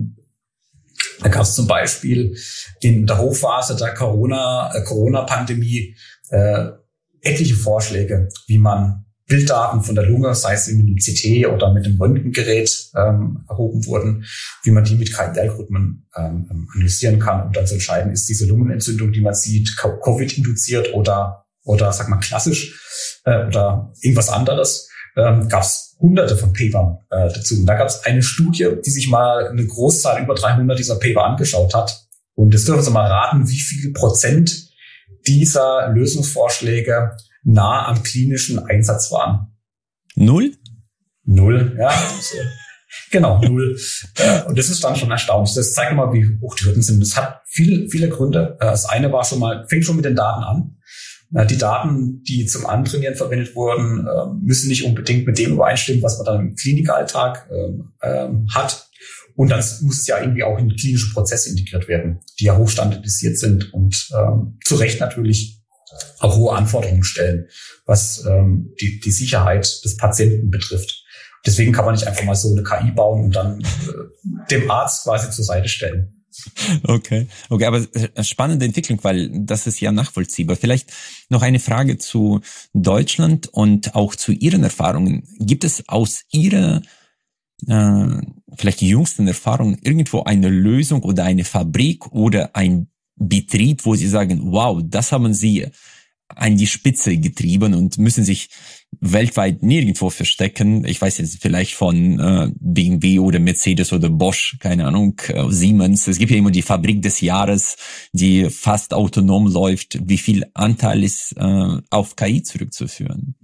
Da gab es zum Beispiel in der Hochphase der Corona-Pandemie etliche Vorschläge, wie man Bilddaten von der Lunge, sei es mit einem CT oder mit einem Röntgengerät erhoben wurden, wie man die mit KI-Algorithmen analysieren kann, um dann zu entscheiden, ist diese Lungenentzündung, die man sieht, Covid-induziert oder sag mal klassisch oder irgendwas anderes. Gab es hunderte von Papern dazu. Und da gab es eine Studie, die sich mal eine Großzahl über 300 dieser Paper angeschaut hat. Und jetzt dürfen Sie mal raten, wie viel Prozent dieser Lösungsvorschläge nah am klinischen Einsatz waren. 0? 0, ja. Genau, 0. Und das ist dann schon erstaunlich. Das zeigt mal, wie hoch die Hürden sind. Das hat viele Gründe. Das eine war fängt schon mit den Daten an. Die Daten, die zum Antrainieren verwendet wurden, müssen nicht unbedingt mit dem übereinstimmen, was man dann im Klinikalltag hat. Und dann muss es ja irgendwie auch in klinische Prozesse integriert werden, die ja hochstandardisiert sind und zu Recht natürlich auch hohe Anforderungen stellen, was die Sicherheit des Patienten betrifft. Deswegen kann man nicht einfach mal so eine KI bauen und dann dem Arzt quasi zur Seite stellen. Okay, aber spannende Entwicklung, weil das ist ja nachvollziehbar. Vielleicht noch eine Frage zu Deutschland und auch zu Ihren Erfahrungen. Gibt es aus Ihrer vielleicht die jüngsten Erfahrungen irgendwo eine Lösung oder eine Fabrik oder ein Betrieb, wo Sie sagen, wow, das haben Sie an die Spitze getrieben und müssen sich weltweit nirgendwo verstecken. Ich weiß jetzt vielleicht von BMW oder Mercedes oder Bosch, keine Ahnung, Siemens. Es gibt ja immer die Fabrik des Jahres, die fast autonom läuft. Wie viel Anteil ist auf KI zurückzuführen?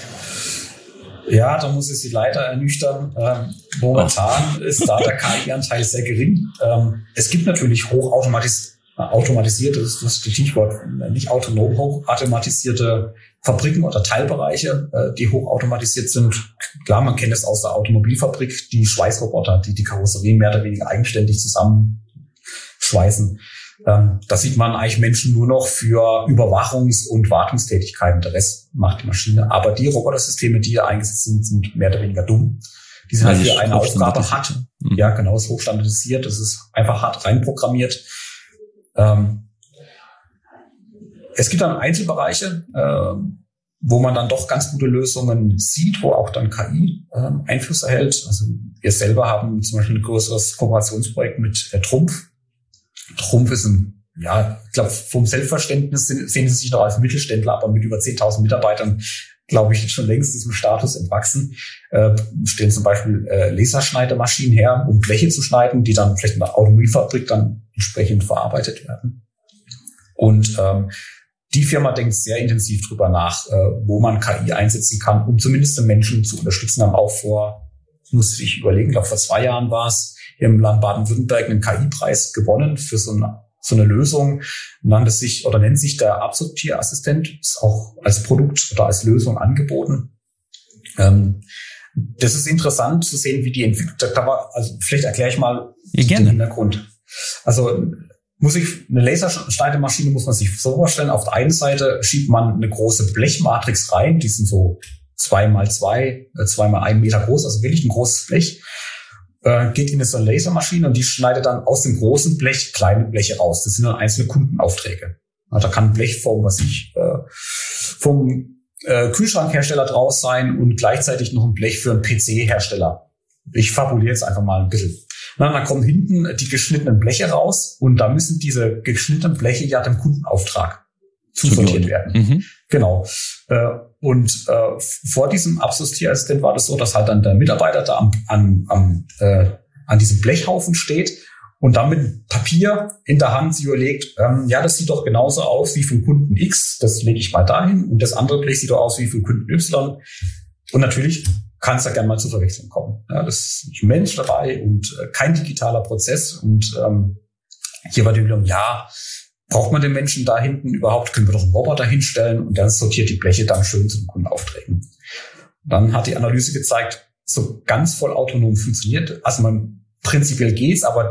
Ja, da muss ich Sie leider ernüchtern. Momentan ist da der KI-Anteil sehr gering. Es gibt natürlich hochautomatisierte, das ist das Stichwort, nicht autonom, hochautomatisierte Fabriken oder Teilbereiche, die hochautomatisiert sind. Klar, man kennt es aus der Automobilfabrik, die Schweißroboter, die Karosserie mehr oder weniger eigenständig zusammenschweißen. Da sieht man eigentlich Menschen nur noch für Überwachungs- und Wartungstätigkeiten. Der Rest macht die Maschine. Aber die Robotersysteme, die da eingesetzt sind, sind mehr oder weniger dumm. Die sind halt für eine Aufgabe hart. Ja, genau, ist hochstandardisiert. Das ist einfach hart reinprogrammiert. Es gibt dann Einzelbereiche, wo man dann doch ganz gute Lösungen sieht, wo auch dann KI Einfluss erhält. Also wir selber haben zum Beispiel ein größeres Kooperationsprojekt mit Trumpf. Trumpf ist ich glaube, vom Selbstverständnis sehen sie sich noch als Mittelständler, aber mit über 10.000 Mitarbeitern, glaube ich, schon längst diesem Status entwachsen. Stellen zum Beispiel Laserschneidemaschinen her, um Bleche zu schneiden, die dann vielleicht in der Automobilfabrik dann entsprechend verarbeitet werden. Und die Firma denkt sehr intensiv drüber nach, wo man KI einsetzen kann, um zumindest den Menschen zu unterstützen. Haben auch musste ich überlegen, ich glaube vor 2 Jahren war es, hier im Land Baden-Württemberg einen KI-Preis gewonnen für so eine Lösung. Nennt sich der Absortierassistent, ist auch als Produkt oder als Lösung angeboten. Das ist interessant zu sehen, wie die entwickelt. Also vielleicht erkläre ich mal den Hintergrund. Also eine Laserschneidemaschine muss man sich so vorstellen. Auf der einen Seite schiebt man eine große Blechmatrix rein, die sind so 2x1 Meter groß, also wirklich ein großes Blech. Geht in so eine Lasermaschine und die schneidet dann aus dem großen Blech kleine Bleche raus. Das sind dann einzelne Kundenaufträge. Da kann ein Blech vom Kühlschrankhersteller draus sein und gleichzeitig noch ein Blech für einen PC-Hersteller. Ich fabuliere jetzt einfach mal ein bisschen. Dann kommen hinten die geschnittenen Bleche raus und da müssen diese geschnittenen Bleche ja dem Kundenauftrag zusortiert werden. Mhm. Genau. Und vor diesem Absortierassistent war das so, dass halt dann der Mitarbeiter da an diesem Blechhaufen steht und dann mit Papier in der Hand sich überlegt, das sieht doch genauso aus wie vom Kunden X, das lege ich mal dahin und das andere Blech sieht doch aus wie vom Kunden Y. Und natürlich kann es da gerne mal zur Verwechslung kommen. Ja, das ist nicht ein Mensch dabei und kein digitaler Prozess. Und hier war die Überlegung, braucht man den Menschen da hinten überhaupt? Können wir doch einen Roboter hinstellen und dann sortiert die Bleche dann schön zu den Kundenaufträgen. Dann hat die Analyse gezeigt, so ganz voll autonom funktioniert. Also prinzipiell geht's, aber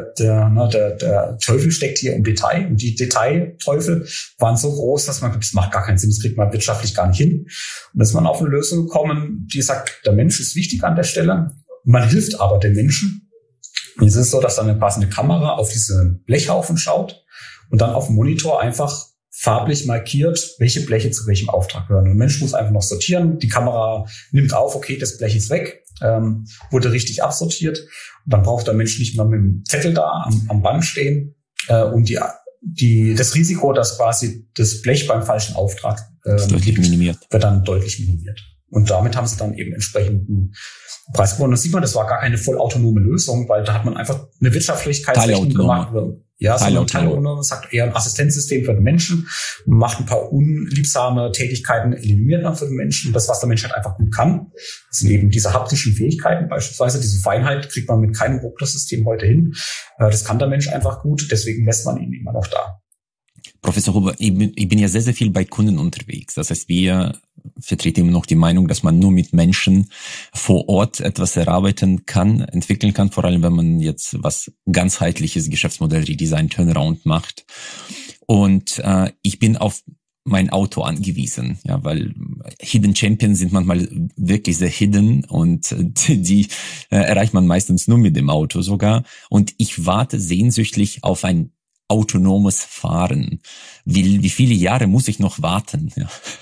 der Teufel steckt hier im Detail und die Detailteufel waren so groß, dass das macht gar keinen Sinn, das kriegt man wirtschaftlich gar nicht hin. Und da ist man auf eine Lösung gekommen, die sagt, der Mensch ist wichtig an der Stelle, man hilft aber den Menschen. Und es ist so, dass dann eine passende Kamera auf diesen Blechhaufen schaut und dann auf dem Monitor einfach farblich markiert, welche Bleche zu welchem Auftrag gehören. Und der Mensch muss einfach noch sortieren. Die Kamera nimmt auf, okay, das Blech ist weg, wurde richtig absortiert. Und dann braucht der Mensch nicht mehr mit dem Zettel da am Band stehen. Und das Risiko, dass quasi das Blech beim falschen Auftrag wird dann deutlich minimiert. Und damit haben sie dann eben entsprechenden Preis gewonnen. Das sieht man, das war gar keine vollautonome Lösung, weil da hat man einfach eine Wirtschaftlichkeitsrechnung gemacht. Ja, so ein Teilautonom sagt eher ein Assistenzsystem für den Menschen, macht ein paar unliebsame Tätigkeiten, eliminiert man für den Menschen. Das, was der Mensch halt einfach gut kann, sind eben diese haptischen Fähigkeiten beispielsweise. Diese Feinheit kriegt man mit keinem Robotersystem heute hin. Das kann der Mensch einfach gut, deswegen lässt man ihn immer noch da. Professor Huber, ich bin ja sehr, sehr viel bei Kunden unterwegs. Das heißt, wir vertreten immer noch die Meinung, dass man nur mit Menschen vor Ort etwas erarbeiten kann, entwickeln kann, vor allem wenn man jetzt was ganzheitliches Geschäftsmodell Redesign Turnaround macht. Und ich bin auf mein Auto angewiesen, ja, weil Hidden Champions sind manchmal wirklich sehr hidden und die erreicht man meistens nur mit dem Auto sogar. Und ich warte sehnsüchtig auf ein autonomes Fahren. Wie viele Jahre muss ich noch warten?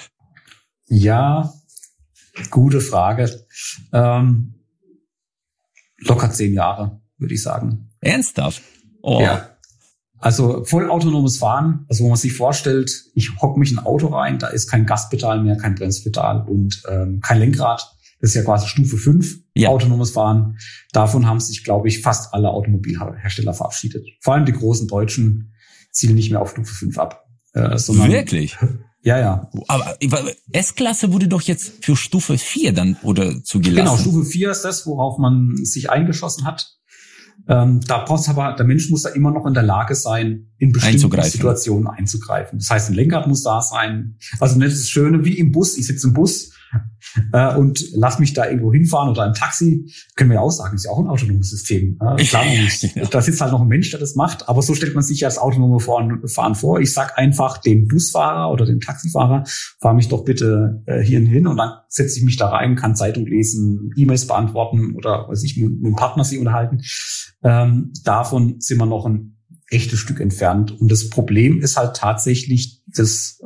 Ja, gute Frage. Locker 10 Jahre, würde ich sagen. Ernsthaft? Oh. Ja. Also vollautonomes Fahren, also wo man sich vorstellt, ich hocke mich in ein Auto rein, da ist kein Gaspedal mehr, kein Bremspedal und kein Lenkrad. Das ist ja quasi Stufe 5, autonomes Fahren. Davon haben sich, glaube ich, fast alle Automobilhersteller verabschiedet. Vor allem die großen Deutschen zielen nicht mehr auf Stufe 5 ab. Wirklich? Ja. Aber S-Klasse wurde doch jetzt für Stufe 4 dann oder zugelassen. Genau, Stufe 4 ist das, worauf man sich eingeschossen hat. Da braucht's aber, der Mensch muss da immer noch in der Lage sein, in bestimmten Situationen einzugreifen. Das heißt, ein Lenkrad muss da sein. Also das ist das Schöne, wie im Bus. Ich sitze im Bus und lass mich da irgendwo hinfahren oder im Taxi. Können wir ja auch sagen, ist ja auch ein autonomes System. Klar, da sitzt halt noch ein Mensch, der das macht. Aber so stellt man sich ja das autonome Fahren vor. Ich sag einfach dem Busfahrer oder dem Taxifahrer, fahr mich doch bitte hierhin hin und dann setze ich mich da rein, kann Zeitung lesen, E-Mails beantworten oder mit dem Partner sich unterhalten. Davon sind wir noch ein echtes Stück entfernt. Und das Problem ist halt tatsächlich, dass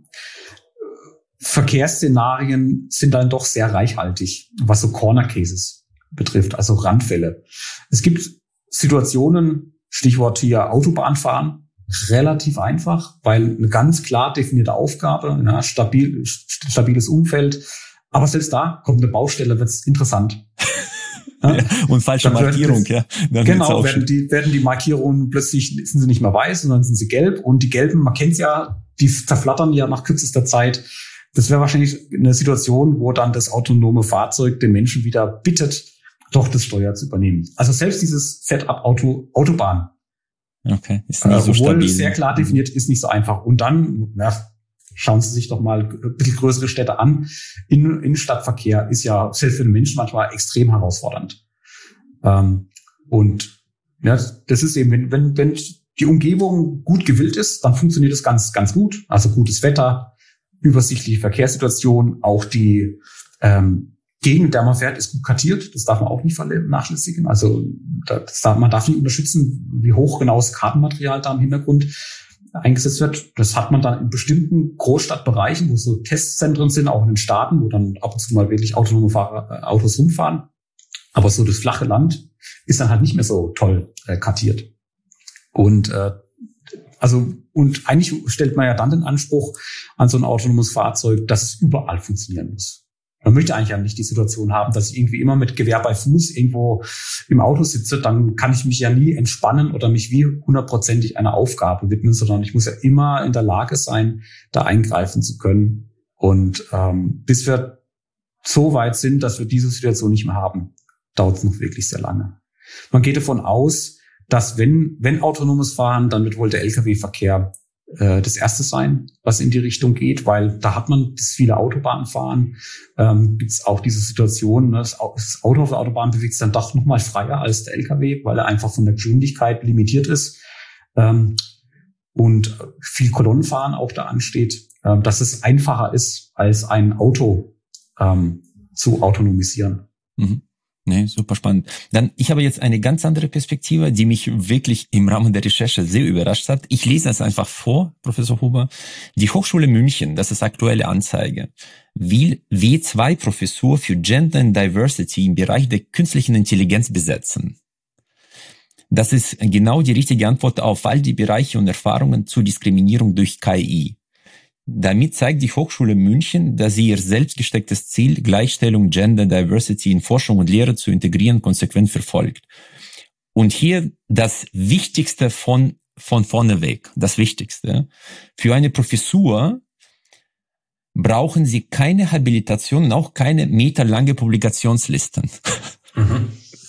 Verkehrsszenarien sind dann doch sehr reichhaltig, was so Corner Cases betrifft, also Randfälle. Es gibt Situationen, Stichwort hier Autobahnfahren, relativ einfach, weil eine ganz klar definierte Aufgabe, ja, stabiles Umfeld. Aber selbst da kommt eine Baustelle, wird's interessant. Ja, und falsche Markierung, ja. Genau, werden die Markierungen plötzlich, sind sie nicht mehr weiß, sondern sind sie gelb. Und die gelben, man kennt's ja, die zerflattern ja nach kürzester Zeit. Das wäre wahrscheinlich eine Situation, wo dann das autonome Fahrzeug den Menschen wieder bittet, doch das Steuer zu übernehmen. Also selbst dieses Setup Autobahn, okay, ist nicht so stabil. Sehr klar definiert, ist nicht so einfach. Und dann, schauen Sie sich doch mal ein bisschen größere Städte an. Innenstadtverkehr ist ja selbst für den Menschen manchmal extrem herausfordernd. Und ja, das ist eben, wenn die Umgebung gut gewillt ist, dann funktioniert es ganz, ganz gut. Also gutes Wetter, übersichtliche Verkehrssituation, auch die Gegend, in der man fährt, ist gut kartiert. Das darf man auch nicht vernachlässigen. Also man darf nicht unterschätzen, wie hoch genau das Kartenmaterial da im Hintergrund eingesetzt wird. Das hat man dann in bestimmten Großstadtbereichen, wo so Testzentren sind, auch in den Staaten, wo dann ab und zu mal wirklich autonome Autos rumfahren. Aber so das flache Land ist dann halt nicht mehr so toll kartiert. Und eigentlich stellt man ja dann den Anspruch an so ein autonomes Fahrzeug, dass es überall funktionieren muss. Man möchte eigentlich ja nicht die Situation haben, dass ich irgendwie immer mit Gewehr bei Fuß irgendwo im Auto sitze. Dann kann ich mich ja nie entspannen oder mich wie 100%ig einer Aufgabe widmen, sondern ich muss ja immer in der Lage sein, da eingreifen zu können. Und bis wir so weit sind, dass wir diese Situation nicht mehr haben, dauert es noch wirklich sehr lange. Man geht davon aus, dass wenn autonomes Fahren, dann wird wohl der Lkw-Verkehr das erste sein, was in die Richtung geht, weil da hat man das viele Autobahnen fahren, gibt es auch diese Situation, ne, das Auto auf der Autobahn bewegt sich dann doch nochmal freier als der Lkw, weil er einfach von der Geschwindigkeit limitiert ist und viel Kolonnenfahren auch da ansteht, dass es einfacher ist, als ein Auto zu autonomisieren. Mhm. Nee, super spannend. Dann, ich habe jetzt eine ganz andere Perspektive, die mich wirklich im Rahmen der Recherche sehr überrascht hat. Ich lese es einfach vor, Professor Huber. Die Hochschule München, das ist aktuelle Anzeige, will W2-Professur für Gender and Diversity im Bereich der künstlichen Intelligenz besetzen. Das ist genau die richtige Antwort auf all die Bereiche und Erfahrungen zur Diskriminierung durch KI. Damit zeigt die Hochschule München, dass sie ihr selbst gestecktes Ziel, Gleichstellung, Gender, Diversity in Forschung und Lehre zu integrieren, konsequent verfolgt. Und hier das Wichtigste von vorneweg, das Wichtigste. Für eine Professur brauchen Sie keine Habilitation und auch keine meterlange Publikationslisten. Mhm.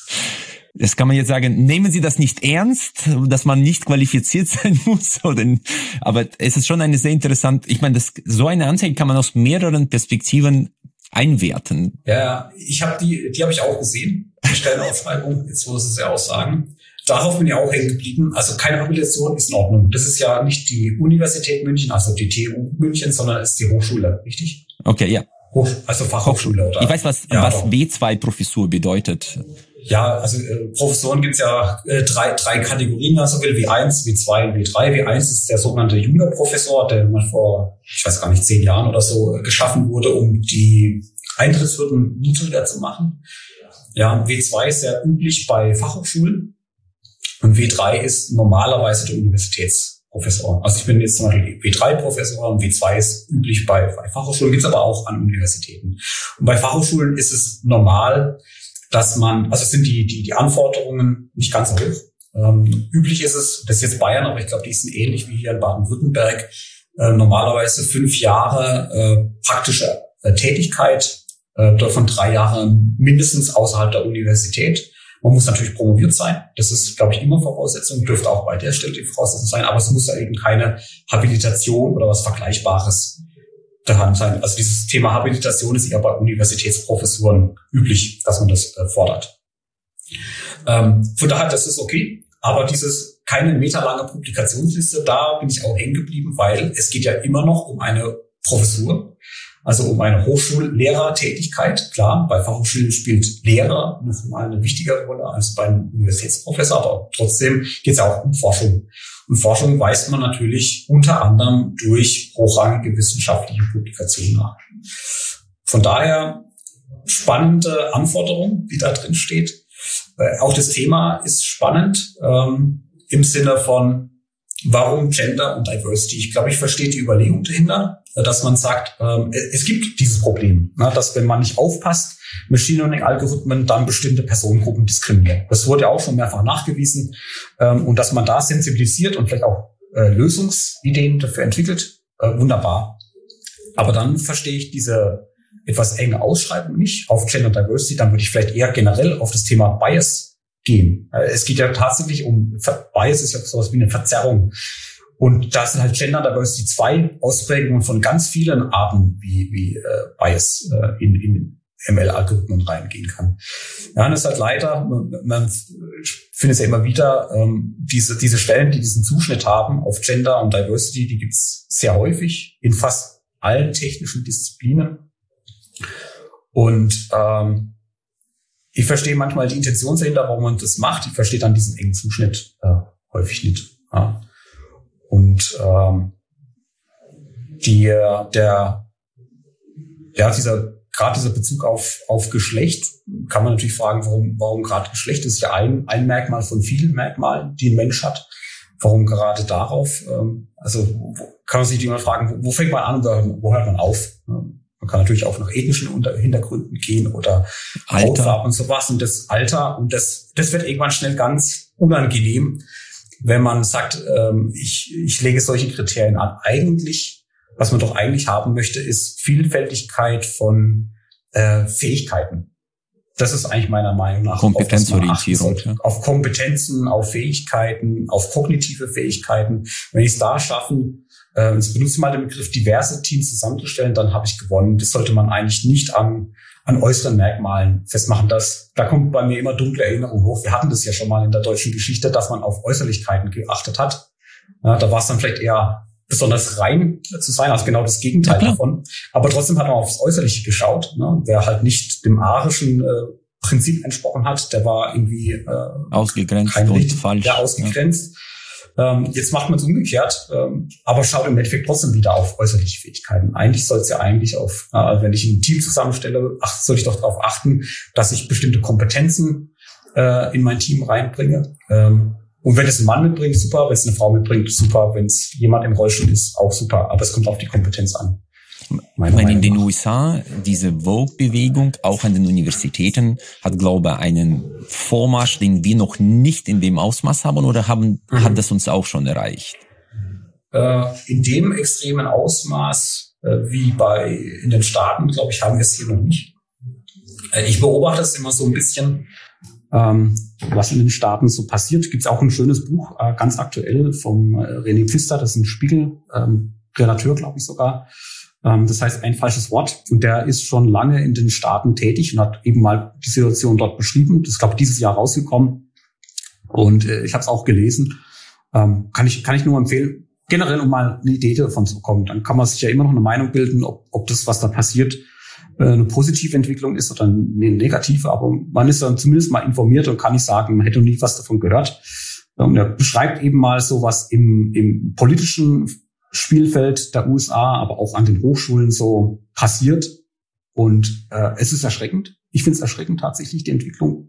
Das kann man jetzt sagen, nehmen Sie das nicht ernst, dass man nicht qualifiziert sein muss, aber es ist schon eine sehr interessant, ich meine, so eine Anzeige kann man aus mehreren Perspektiven einwerten. Ja, die habe ich auch gesehen, die Stellenausschreibung, jetzt muss es ja auch sagen. Darauf bin ich auch hängen geblieben. Also keine Habilitation ist in Ordnung. Das ist ja nicht die Universität München, also die TU München, sondern es ist die Hochschule, richtig? Okay, ja. Also Fachhochschule, oder? Ich weiß, was W2-Professur bedeutet. Ja, also Professoren gibt's ja drei Kategorien, also W1, W2 und W3. W1 ist der sogenannte Juniorprofessor, der mal vor, ich weiß gar nicht, 10 Jahren oder so geschaffen wurde, um die Eintrittshürden niedriger zu machen. Ja, W2 ist sehr üblich bei Fachhochschulen und W3 ist normalerweise der Universitätsprofessor. Also ich bin jetzt zum Beispiel W3-Professor und W2 ist üblich bei Fachhochschulen, gibt's aber auch an Universitäten. Und bei Fachhochschulen ist es normal, dass man, also sind die Anforderungen nicht ganz so hoch. Üblich ist es, das ist jetzt Bayern, aber ich glaube, die sind ähnlich wie hier in Baden-Württemberg, normalerweise 5 Jahre praktische Tätigkeit, davon 3 Jahre mindestens außerhalb der Universität. Man muss natürlich promoviert sein. Das ist, glaube ich, immer Voraussetzung, dürfte auch bei der Stelle die Voraussetzung sein, aber es muss ja eben keine Habilitation oder was Vergleichbares daran sein. Also dieses Thema Habilitation ist eher bei Universitätsprofessuren üblich, dass man das fordert. Von daher, das ist okay. Aber dieses keine meterlange Publikationsliste, da bin ich auch hängen geblieben, weil es geht ja immer noch um eine Professur, also um eine Hochschullehrertätigkeit. Klar, bei Fachhochschulen spielt Lehrer nochmal eine wichtigere Rolle als beim Universitätsprofessor, aber trotzdem geht es auch um Forschung. Und Forschung weist man natürlich unter anderem durch hochrangige wissenschaftliche Publikationen nach. Von daher spannende Anforderung, die da drin steht. Auch das Thema ist spannend im Sinne von, Warum Gender und Diversity? Ich glaube, ich verstehe die Überlegung dahinter, dass man sagt, es gibt dieses Problem, dass wenn man nicht aufpasst, Machine Learning-Algorithmen dann bestimmte Personengruppen diskriminieren. Das wurde ja auch schon mehrfach nachgewiesen. Und dass man da sensibilisiert und vielleicht auch Lösungsideen dafür entwickelt, wunderbar. Aber dann verstehe ich diese etwas enge Ausschreibung nicht auf Gender Diversity. Dann würde ich vielleicht eher generell auf das Thema Bias gehen. Es geht ja tatsächlich um, Bias ist ja sowas wie eine Verzerrung. Und da sind halt Gender Diversity 2 Ausprägungen von ganz vielen Arten, wie Bias in ML-Algorithmen reingehen kann. Ja, und das ist halt leider, man findet es ja immer wieder, diese Stellen, die diesen Zuschnitt haben auf Gender und Diversity, die gibt's sehr häufig in fast allen technischen Disziplinen. Und ich verstehe manchmal die Intention dahinter, warum man das macht. Ich verstehe dann diesen engen Zuschnitt häufig nicht. Ja. Und dieser Bezug auf Geschlecht, kann man natürlich fragen, warum gerade Geschlecht ist ja ein Merkmal von vielen Merkmalen, die ein Mensch hat. Warum gerade darauf? Also kann man sich immer fragen, wo fängt man an und wo hört man auf? Man kann natürlich auch nach ethnischen Hintergründen gehen oder Hautfarbe und sowas. Und das Alter, und das wird irgendwann schnell ganz unangenehm, wenn man sagt, ich lege solche Kriterien an. Was man doch eigentlich haben möchte, ist Vielfältigkeit von Fähigkeiten. Das ist eigentlich meiner Meinung nach Kompetenzorientierung. Ja. Auf Kompetenzen, auf Fähigkeiten, auf kognitive Fähigkeiten. Wenn ich es da schaffen, jetzt benutze ich mal den Begriff, diverse Teams zusammenzustellen, dann habe ich gewonnen. Das sollte man eigentlich nicht an äußeren Merkmalen festmachen. Da kommt bei mir immer dunkle Erinnerung hoch. Wir hatten das ja schon mal in der deutschen Geschichte, dass man auf Äußerlichkeiten geachtet hat. Ja, da war es dann vielleicht eher besonders rein zu sein, also genau das Gegenteil davon. Aber trotzdem hat man aufs Äußerliche geschaut. Ne? Wer halt nicht dem arischen Prinzip entsprochen hat, der war irgendwie ausgegrenzt und falsch. Ja, ausgegrenzt. Ja. Jetzt macht man es umgekehrt, aber schaut im Endeffekt trotzdem wieder auf äußerliche Fähigkeiten. Eigentlich soll es ja auf, wenn ich ein Team zusammenstelle, soll ich doch darauf achten, dass ich bestimmte Kompetenzen in mein Team reinbringe. Und wenn es ein Mann mitbringt, super. Wenn es eine Frau mitbringt, super. Wenn es jemand im Rollstuhl ist, auch super. Aber es kommt auf die Kompetenz an. Ich meine, in den USA, diese Vogue-Bewegung, auch an den Universitäten, hat, glaube ich, einen Vormarsch, den wir noch nicht in dem Ausmaß haben, oder hat das uns auch schon erreicht? In dem extremen Ausmaß wie in den Staaten, glaube ich, haben wir es hier noch nicht. Ich beobachte es immer so ein bisschen, was in den Staaten so passiert. Gibt es auch ein schönes Buch, ganz aktuell, vom René Pfister, das ist ein Spiegel-Redakteur, glaube ich sogar. Das heißt Ein falsches Wort. Und der ist schon lange in den Staaten tätig und hat eben mal die Situation dort beschrieben. Das ist, glaube ich, dieses Jahr rausgekommen. Und ich habe es auch gelesen. Kann ich nur empfehlen, generell, um mal eine Idee davon zu bekommen. Dann kann man sich ja immer noch eine Meinung bilden, ob das, was da passiert, eine positive Entwicklung ist oder eine negative, aber man ist dann zumindest mal informiert und kann nicht sagen, man hätte noch nie was davon gehört. Und er beschreibt eben mal so, was im politischen Spielfeld der USA, aber auch an den Hochschulen so passiert. Und es ist erschreckend. Ich finde es erschreckend tatsächlich, die Entwicklung.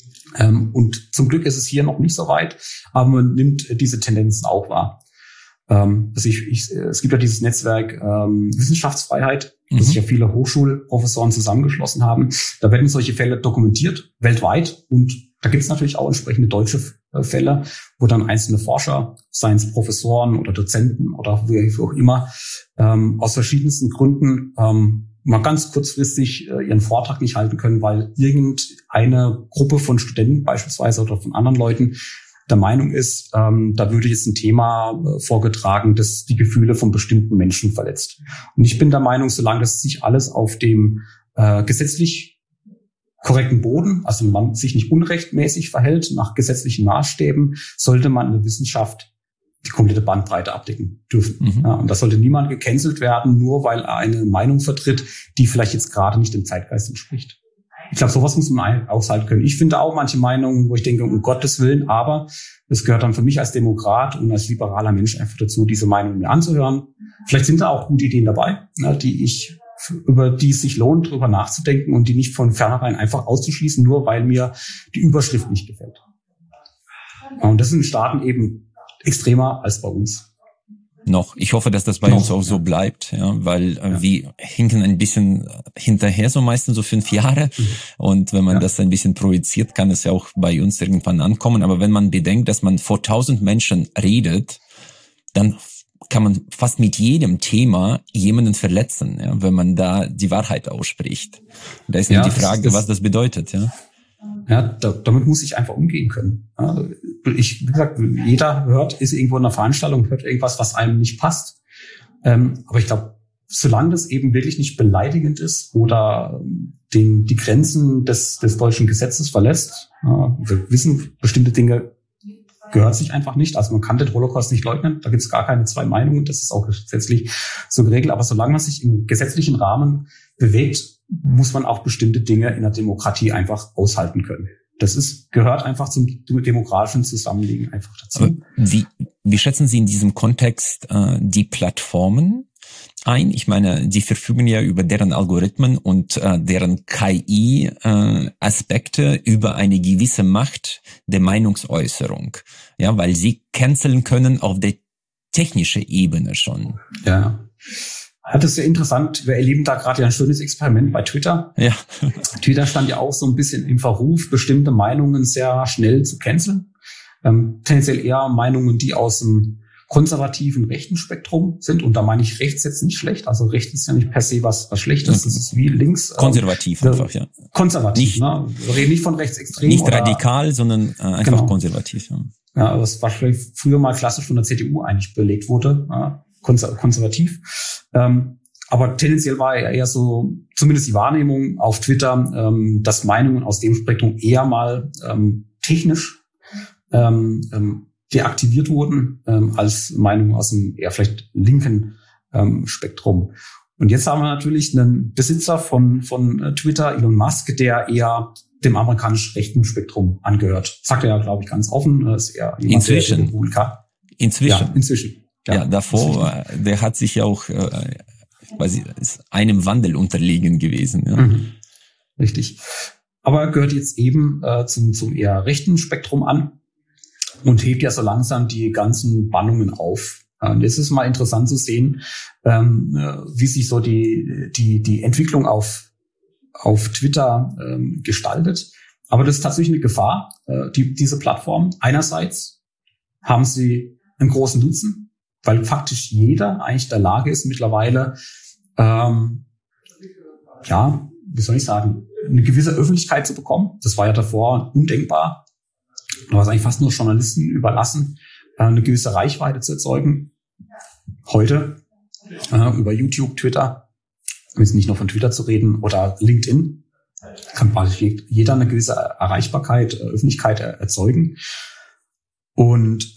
Und zum Glück ist es hier noch nicht so weit, aber man nimmt diese Tendenzen auch wahr. Also es gibt ja dieses Netzwerk Wissenschaftsfreiheit, wo sich ja viele Hochschulprofessoren zusammengeschlossen haben. Da werden solche Fälle dokumentiert, weltweit. Und da gibt es natürlich auch entsprechende deutsche Fälle, wo dann einzelne Forscher, seien es Professoren oder Dozenten oder wie auch immer, aus verschiedensten Gründen mal ganz kurzfristig ihren Vortrag nicht halten können, weil irgendeine Gruppe von Studenten beispielsweise oder von anderen Leuten der Meinung ist, da würde jetzt ein Thema vorgetragen, das die Gefühle von bestimmten Menschen verletzt. Und ich bin der Meinung, solange das sich alles auf dem gesetzlich korrekten Boden, also man sich nicht unrechtmäßig verhält, nach gesetzlichen Maßstäben, sollte man in der Wissenschaft die komplette Bandbreite abdecken dürfen. Mhm. Ja, und da sollte niemand gecancelt werden, nur weil er eine Meinung vertritt, die vielleicht jetzt gerade nicht dem Zeitgeist entspricht. Ich glaube, sowas muss man aushalten können. Ich finde auch manche Meinungen, wo ich denke, um Gottes Willen, aber es gehört dann für mich als Demokrat und als liberaler Mensch einfach dazu, diese Meinungen mir anzuhören. Vielleicht sind da auch gute Ideen dabei, über die es sich lohnt, drüber nachzudenken und die nicht von vornherein einfach auszuschließen, nur weil mir die Überschrift nicht gefällt. Und das ist in Staaten eben extremer als bei uns. Noch. Ich hoffe, dass das bei uns auch so bleibt, ja, weil wir hinken ein bisschen hinterher, so meistens so 5 Jahre. Und wenn man das ein bisschen projiziert, kann es ja auch bei uns irgendwann ankommen. Aber wenn man bedenkt, dass man vor 1000 Menschen redet, dann kann man fast mit jedem Thema jemanden verletzen, ja, wenn man da die Wahrheit ausspricht. Da ist nur die Frage, was das bedeutet, ja. Ja, damit muss ich einfach umgehen können. Ja, wie gesagt, jeder ist irgendwo in einer Veranstaltung, hört irgendwas, was einem nicht passt. Aber ich glaube, solange das eben wirklich nicht beleidigend ist oder die Grenzen des deutschen Gesetzes verlässt, wir wissen, bestimmte Dinge gehört sich einfach nicht. Also man kann den Holocaust nicht leugnen. Da gibt es gar keine 2 Meinungen. Das ist auch gesetzlich so geregelt. Aber solange man sich im gesetzlichen Rahmen bewegt, muss man auch bestimmte Dinge in der Demokratie einfach aushalten können. Gehört einfach zum demokratischen Zusammenleben einfach dazu. Wie schätzen Sie in diesem Kontext die Plattformen ein? Ich meine, die verfügen ja über deren Algorithmen und deren KI-Aspekte über eine gewisse Macht der Meinungsäußerung. Ja, weil sie canceln können auf der technischen Ebene schon. Ja. Das ist sehr interessant. Wir erleben da gerade ein schönes Experiment bei Twitter. Ja. Twitter stand ja auch so ein bisschen im Verruf, bestimmte Meinungen sehr schnell zu canceln. Tendenziell eher Meinungen, die aus dem konservativen rechten Spektrum sind. Und da meine ich rechts jetzt nicht schlecht. Also rechts ist ja nicht per se was Schlechtes. Das ist wie links. Konservativ einfach, ja. Konservativ, ne? Wir reden nicht von rechtsextrem. Nicht radikal, sondern einfach konservativ. Ja. Ja, das war vielleicht früher mal klassisch von der CDU eigentlich belegt wurde. Ja. Konservativ. Aber tendenziell war er eher so, zumindest die Wahrnehmung auf Twitter, dass Meinungen aus dem Spektrum eher mal technisch deaktiviert wurden, als Meinungen aus dem eher vielleicht linken Spektrum. Und jetzt haben wir natürlich einen Besitzer von Twitter, Elon Musk, der eher dem amerikanischen rechten Spektrum angehört. Sagt er ja, glaube ich, ganz offen. Ist eher jemand, Inzwischen. Ja, inzwischen. Ja, davor, der hat sich ja auch quasi einem Wandel unterlegen gewesen. Ja. Richtig. Aber er gehört jetzt eben zum eher rechten Spektrum an und hebt ja so langsam die ganzen Bannungen auf. Es ist mal interessant zu sehen, wie sich so die Entwicklung auf Twitter gestaltet. Aber das ist tatsächlich eine Gefahr, diese Plattform. Einerseits haben sie einen großen Nutzen, weil faktisch jeder eigentlich in der Lage ist, mittlerweile, wie soll ich sagen, eine gewisse Öffentlichkeit zu bekommen. Das war ja davor undenkbar. Da war es eigentlich fast nur Journalisten überlassen, eine gewisse Reichweite zu erzeugen. Heute über YouTube, Twitter, jetzt nicht nur von Twitter zu reden, oder LinkedIn, kann quasi jeder eine gewisse Erreichbarkeit, Öffentlichkeit erzeugen. Und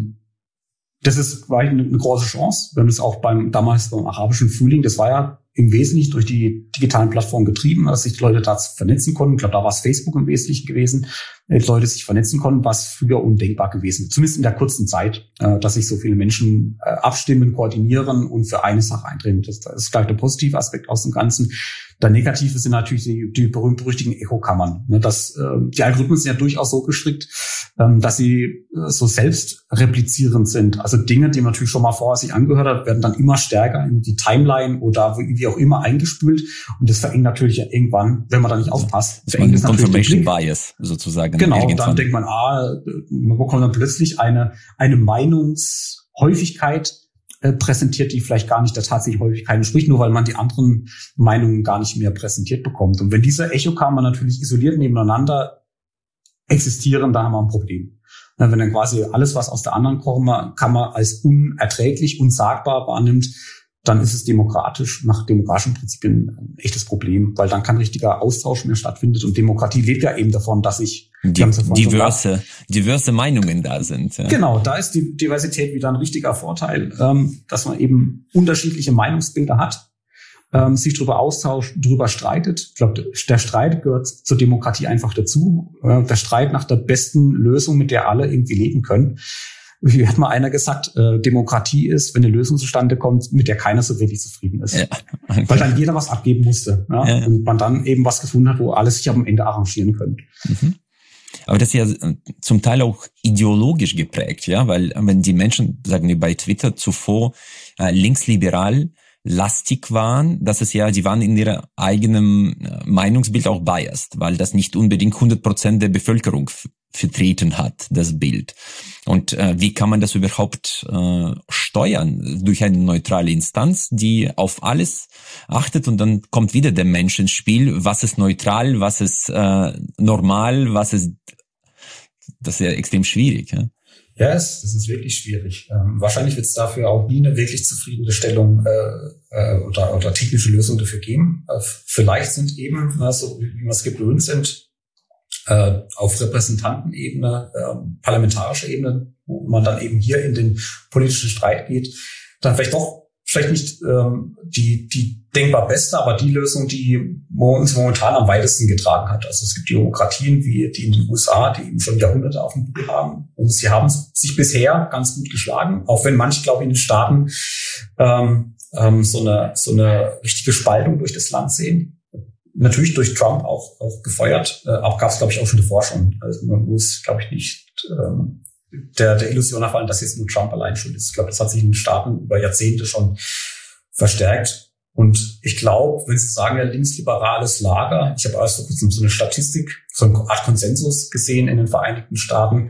das ist eine große Chance. Wir haben das auch damals beim arabischen Frühling, das war ja im Wesentlichen durch die digitalen Plattformen getrieben, dass sich die Leute da vernetzen konnten. Ich glaube, da war es Facebook im Wesentlichen gewesen, die Leute sich vernetzen konnten, was früher undenkbar gewesen. Zumindest in der kurzen Zeit, dass sich so viele Menschen abstimmen, koordinieren und für eine Sache eintreten. Das ist gleich der positive Aspekt aus dem Ganzen. Der negative sind natürlich die berühmt-berüchtigten Echokammern. Die Algorithmen sind ja durchaus so gestrickt, dass sie so selbst replizierend sind. Also Dinge, die man natürlich schon mal vorher sich angehört hat, werden dann immer stärker in die Timeline oder wie auch immer eingespült. Und das verengt natürlich irgendwann, wenn man da nicht aufpasst. Das ist ein Confirmation Bias sozusagen. Genau, dann denkt man, man bekommt dann plötzlich eine Meinungshäufigkeit präsentiert, die vielleicht gar nicht der tatsächlichen Häufigkeit entspricht, nur weil man die anderen Meinungen gar nicht mehr präsentiert bekommt. Und wenn diese Echokammern natürlich isoliert nebeneinander existieren, dann haben wir ein Problem. Wenn dann quasi alles, was aus der anderen Kammer als unerträglich, unsagbar wahrnimmt, dann ist es nach demokratischen Prinzipien ein echtes Problem, weil dann kein richtiger Austausch mehr stattfindet. Und Demokratie lebt ja eben davon, dass sich diverse Meinungen da sind. Ja. Genau, da ist die Diversität wieder ein richtiger Vorteil, dass man eben unterschiedliche Meinungsbilder hat, sich darüber austauscht, darüber streitet. Ich glaube, der Streit gehört zur Demokratie einfach dazu. Der Streit nach der besten Lösung, mit der alle irgendwie leben können. Wie hat mal einer gesagt, Demokratie ist, wenn eine Lösung zustande kommt, mit der keiner so wirklich zufrieden ist. Ja, okay. Weil dann jeder was abgeben musste. Ja? Und man dann eben was gefunden hat, wo alle sich am Ende arrangieren können. Aber das ist ja zum Teil auch ideologisch geprägt, ja, weil wenn die Menschen, sagen wir bei Twitter zuvor linksliberal lastig waren, dass es ja, die waren in ihrem eigenen Meinungsbild auch biased, weil das nicht unbedingt 100% der Bevölkerung vertreten hat, das Bild. Und wie kann man das überhaupt steuern? Durch eine neutrale Instanz, die auf alles achtet, und dann kommt wieder der Mensch ins Spiel. Was ist neutral, was ist normal, was ist... Das ist ja extrem schwierig. Ja, ja, das ist wirklich schwierig. Wahrscheinlich wird es dafür auch nie eine wirklich zufriedenstellung oder technische Lösung dafür geben. Vielleicht sind eben, so wie wir es gewöhnt sind, auf Repräsentantenebene, parlamentarischer Ebene, wo man dann eben hier in den politischen Streit geht, dann vielleicht nicht die denkbar beste, aber die Lösung, die uns momentan am weitesten getragen hat. Also es gibt Demokratien wie die in den USA, die eben schon Jahrhunderte auf dem Buckel haben. Und sie haben sich bisher ganz gut geschlagen, auch wenn manche, glaube ich, in den Staaten so eine richtige Spaltung durch das Land sehen. Natürlich durch Trump auch gefeuert, aber gab es, glaube ich, auch schon davor schon. Also man muss, glaube ich, nicht der Illusion erfallen, dass jetzt nur Trump allein schuld ist. Ich glaube, das hat sich in den Staaten über Jahrzehnte schon verstärkt. Und ich glaube, wenn Sie sagen, ja, linksliberales Lager, ich habe erst vor kurzem so eine Statistik, so eine Art Konsensus gesehen in den Vereinigten Staaten.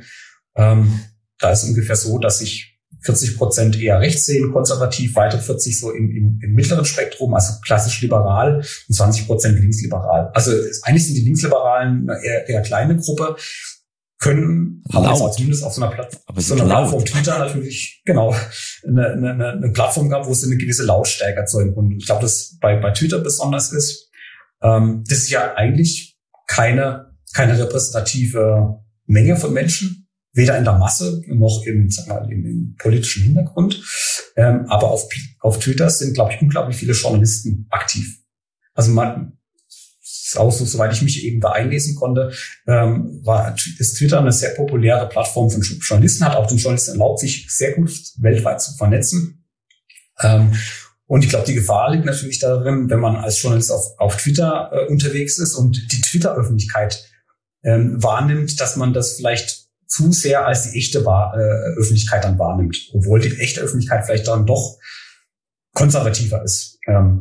Da ist ungefähr so, dass sich 40% eher rechts sehen, konservativ, weitere 40 so im mittleren Spektrum, also klassisch liberal, und 20% linksliberal. Also eigentlich sind die Linksliberalen eine eher kleine Gruppe, haben jetzt auch zumindest auf so einer Plattform Twitter natürlich, genau, eine Plattform gehabt, wo sie eine gewisse Lautstärke erzeugen. Und ich glaube, das bei Twitter besonders ist, das ist ja eigentlich keine repräsentative Menge von Menschen, weder in der Masse noch im politischen Hintergrund. Aber auf Twitter sind, glaube ich, unglaublich viele Journalisten aktiv. Also ist auch so, soweit ich mich eben da einlesen konnte, ist Twitter eine sehr populäre Plattform von Journalisten, hat auch den Journalisten erlaubt, sich sehr gut weltweit zu vernetzen. Und ich glaube, die Gefahr liegt natürlich darin, wenn man als Journalist auf Twitter unterwegs ist und die Twitter-Öffentlichkeit wahrnimmt, dass man das vielleicht zu sehr als die echte Öffentlichkeit dann wahrnimmt, obwohl die echte Öffentlichkeit vielleicht dann doch konservativer ist.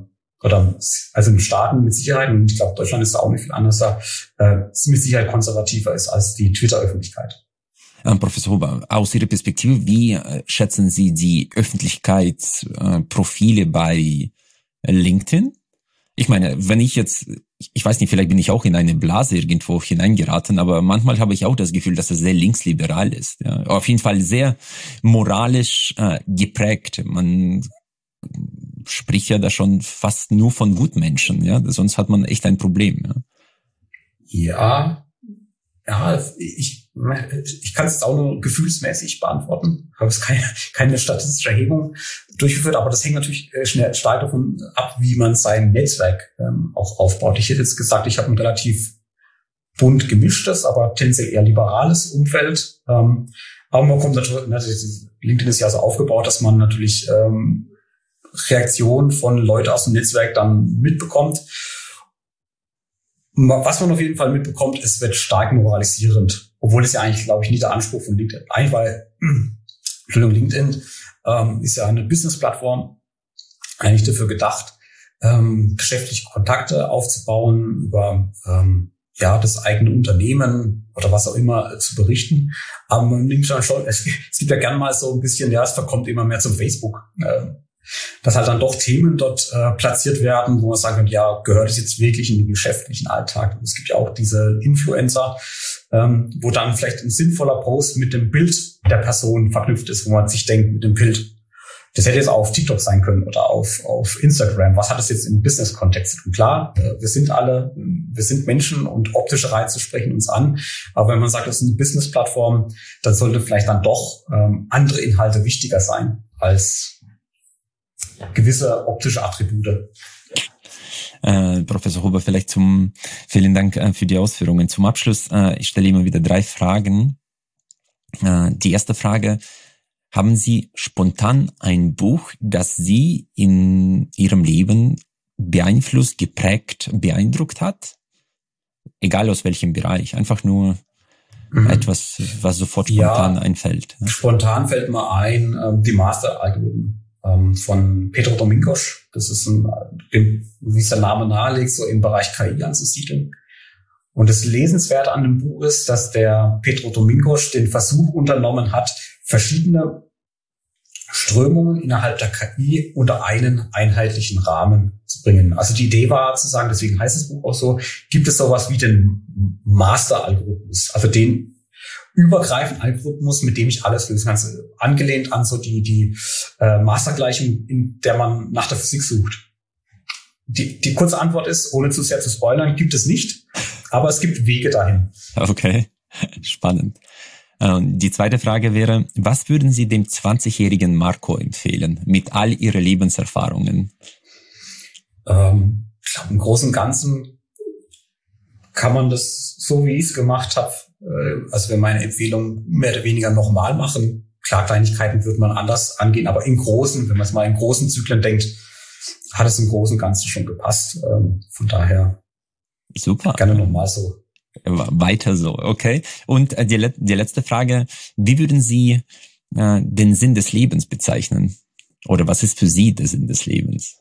Also in Staaten mit Sicherheit, und ich glaube, Deutschland ist da auch nicht viel anders, mit Sicherheit konservativer ist als die Twitter-Öffentlichkeit. Professor Huber, aus Ihrer Perspektive, wie schätzen Sie die Öffentlichkeitsprofile bei LinkedIn? Ich meine, wenn ich weiß nicht, vielleicht bin ich auch in eine Blase irgendwo hineingeraten, aber manchmal habe ich auch das Gefühl, dass es sehr linksliberal ist. Ja. Auf jeden Fall sehr moralisch geprägt. Man spricht ja da schon fast nur von Gutmenschen, ja. Sonst hat man echt ein Problem. Ja, ich kann es jetzt auch nur gefühlsmäßig beantworten. Ich habe jetzt keine statistische Erhebung durchgeführt, aber das hängt natürlich stark davon ab, wie man sein Netzwerk auch aufbaut. Ich hätte jetzt gesagt, ich habe ein relativ bunt gemischtes, aber tendenziell eher liberales Umfeld. Aber man kommt natürlich, LinkedIn ist ja so aufgebaut, dass man natürlich Reaktionen von Leuten aus dem Netzwerk dann mitbekommt. Was man auf jeden Fall mitbekommt, es wird stark moralisierend, obwohl es ja eigentlich, glaube ich, nie der Anspruch von LinkedIn. Eigentlich, weil LinkedIn ist ja eine Business-Plattform, eigentlich dafür gedacht, geschäftliche Kontakte aufzubauen, über das eigene Unternehmen oder was auch immer zu berichten. Aber man nimmt schon, es gibt ja gerne mal so ein bisschen, es verkommt immer mehr zum Facebook. Dass halt dann doch Themen dort platziert werden, wo man sagen kann, ja, gehört es jetzt wirklich in den geschäftlichen Alltag? Und es gibt ja auch diese Influencer, wo dann vielleicht ein sinnvoller Post mit dem Bild der Person verknüpft ist, wo man sich denkt, mit dem Bild, das hätte jetzt auch auf TikTok sein können oder auf Instagram. Was hat das jetzt im Business-Kontext? Und klar, wir sind Menschen und optische Reize sprechen uns an. Aber wenn man sagt, das ist eine Business-Plattform, dann sollte vielleicht dann doch andere Inhalte wichtiger sein als gewisse optische Attribute. Professor Huber, vielleicht vielen Dank für die Ausführungen. Zum Abschluss, ich stelle immer wieder 3 Fragen. Die erste Frage: Haben Sie spontan ein Buch, das Sie in Ihrem Leben beeinflusst, geprägt, beeindruckt hat? Egal aus welchem Bereich, einfach nur Etwas, was sofort spontan einfällt. Spontan fällt mir ein, die Master-Algorithmen von Pedro Domingos. Das ist wie es der Name nahelegt, so im Bereich KI anzusiedeln. Und das Lesenswerte an dem Buch ist, dass der Pedro Domingos den Versuch unternommen hat, verschiedene Strömungen innerhalb der KI unter einen einheitlichen Rahmen zu bringen. Also die Idee war zu sagen, deswegen heißt das Buch auch so, gibt es sowas wie den Master-Algorithmus, also den übergreifenden Algorithmus, mit dem ich alles lösen kann. Angelehnt an so die Mastergleichung, in der man nach der Physik sucht. Die kurze Antwort ist, ohne zu sehr zu spoilern, gibt es nicht, aber es gibt Wege dahin. Okay, spannend. Die zweite Frage wäre, was würden Sie dem 20-jährigen Marco empfehlen, mit all Ihren Lebenserfahrungen? Ich glaube, im Großen und Ganzen kann man das, so wie ich es gemacht habe, also wenn meine Empfehlung mehr oder weniger nochmal machen. Klar, Kleinigkeiten wird man anders angehen, aber im Großen, wenn man es mal in großen Zyklen denkt, hat es im Großen und Ganzen schon gepasst. Von daher super. Gerne nochmal so. Weiter so, okay. Und die letzte Frage, wie würden Sie den Sinn des Lebens bezeichnen? Oder was ist für Sie der Sinn des Lebens?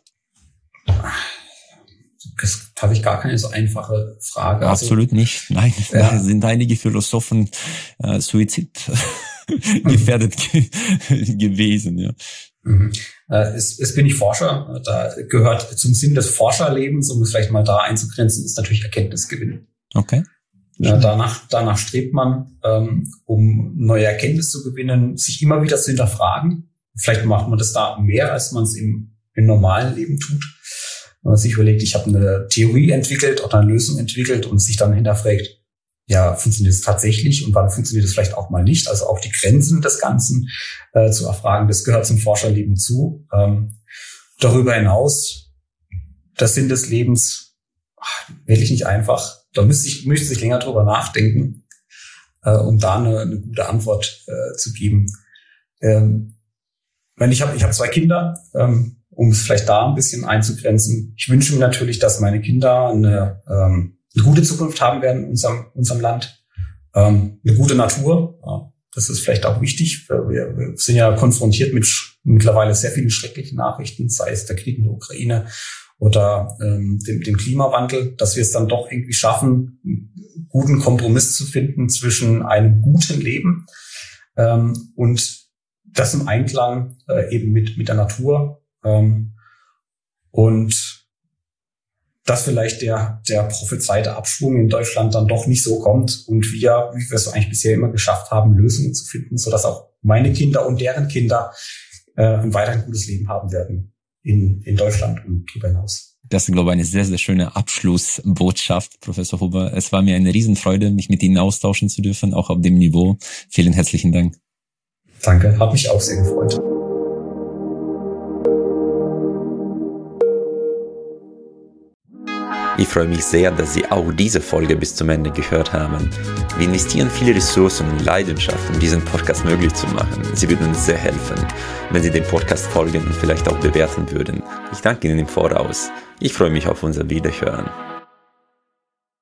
Das habe ich gar keine so einfache Frage. Absolut nicht. Nein, da sind einige Philosophen Suizid gefährdet gewesen. Ja. Jetzt bin ich Forscher. Da gehört zum Sinn des Forscherlebens, um es vielleicht mal da einzugrenzen, ist natürlich Erkenntnisgewinn. Okay. Ja, danach strebt man, um neue Erkenntnisse zu gewinnen, sich immer wieder zu hinterfragen. Vielleicht macht man das da mehr, als man es im normalen Leben tut. Wenn man sich überlegt, ich habe eine Theorie entwickelt oder eine Lösung entwickelt und sich dann hinterfragt, ja, funktioniert es tatsächlich und wann funktioniert es vielleicht auch mal nicht? Also auch die Grenzen des Ganzen zu erfragen, das gehört zum Forscherleben zu. Darüber hinaus, der Sinn des Lebens, wirklich nicht einfach. Da müsste ich länger drüber nachdenken, um da eine gute Antwort zu geben. Ich habe 2 Kinder, um es vielleicht da ein bisschen einzugrenzen. Ich wünsche mir natürlich, dass meine Kinder eine gute Zukunft haben werden in unserem Land, eine gute Natur. Ja, das ist vielleicht auch wichtig. Wir sind ja konfrontiert mit mittlerweile sehr vielen schrecklichen Nachrichten, sei es der Krieg in der Ukraine oder dem Klimawandel, dass wir es dann doch irgendwie schaffen, einen guten Kompromiss zu finden zwischen einem guten Leben und das im Einklang eben mit der Natur und dass vielleicht der prophezeite Abschwung in Deutschland dann doch nicht so kommt und wie wir es eigentlich bisher immer geschafft haben, Lösungen zu finden, sodass auch meine Kinder und deren Kinder ein weiterhin gutes Leben haben werden in Deutschland und darüber hinaus. Das ist, glaube ich, eine sehr, sehr schöne Abschlussbotschaft, Professor Huber. Es war mir eine Riesenfreude, mich mit Ihnen austauschen zu dürfen, auch auf dem Niveau. Vielen herzlichen Dank. Danke, hat mich auch sehr gefreut. Ich freue mich sehr, dass Sie auch diese Folge bis zum Ende gehört haben. Wir investieren viele Ressourcen und Leidenschaft, um diesen Podcast möglich zu machen. Sie würden uns sehr helfen, wenn Sie dem Podcast folgen und vielleicht auch bewerten würden. Ich danke Ihnen im Voraus. Ich freue mich auf unser Wiederhören.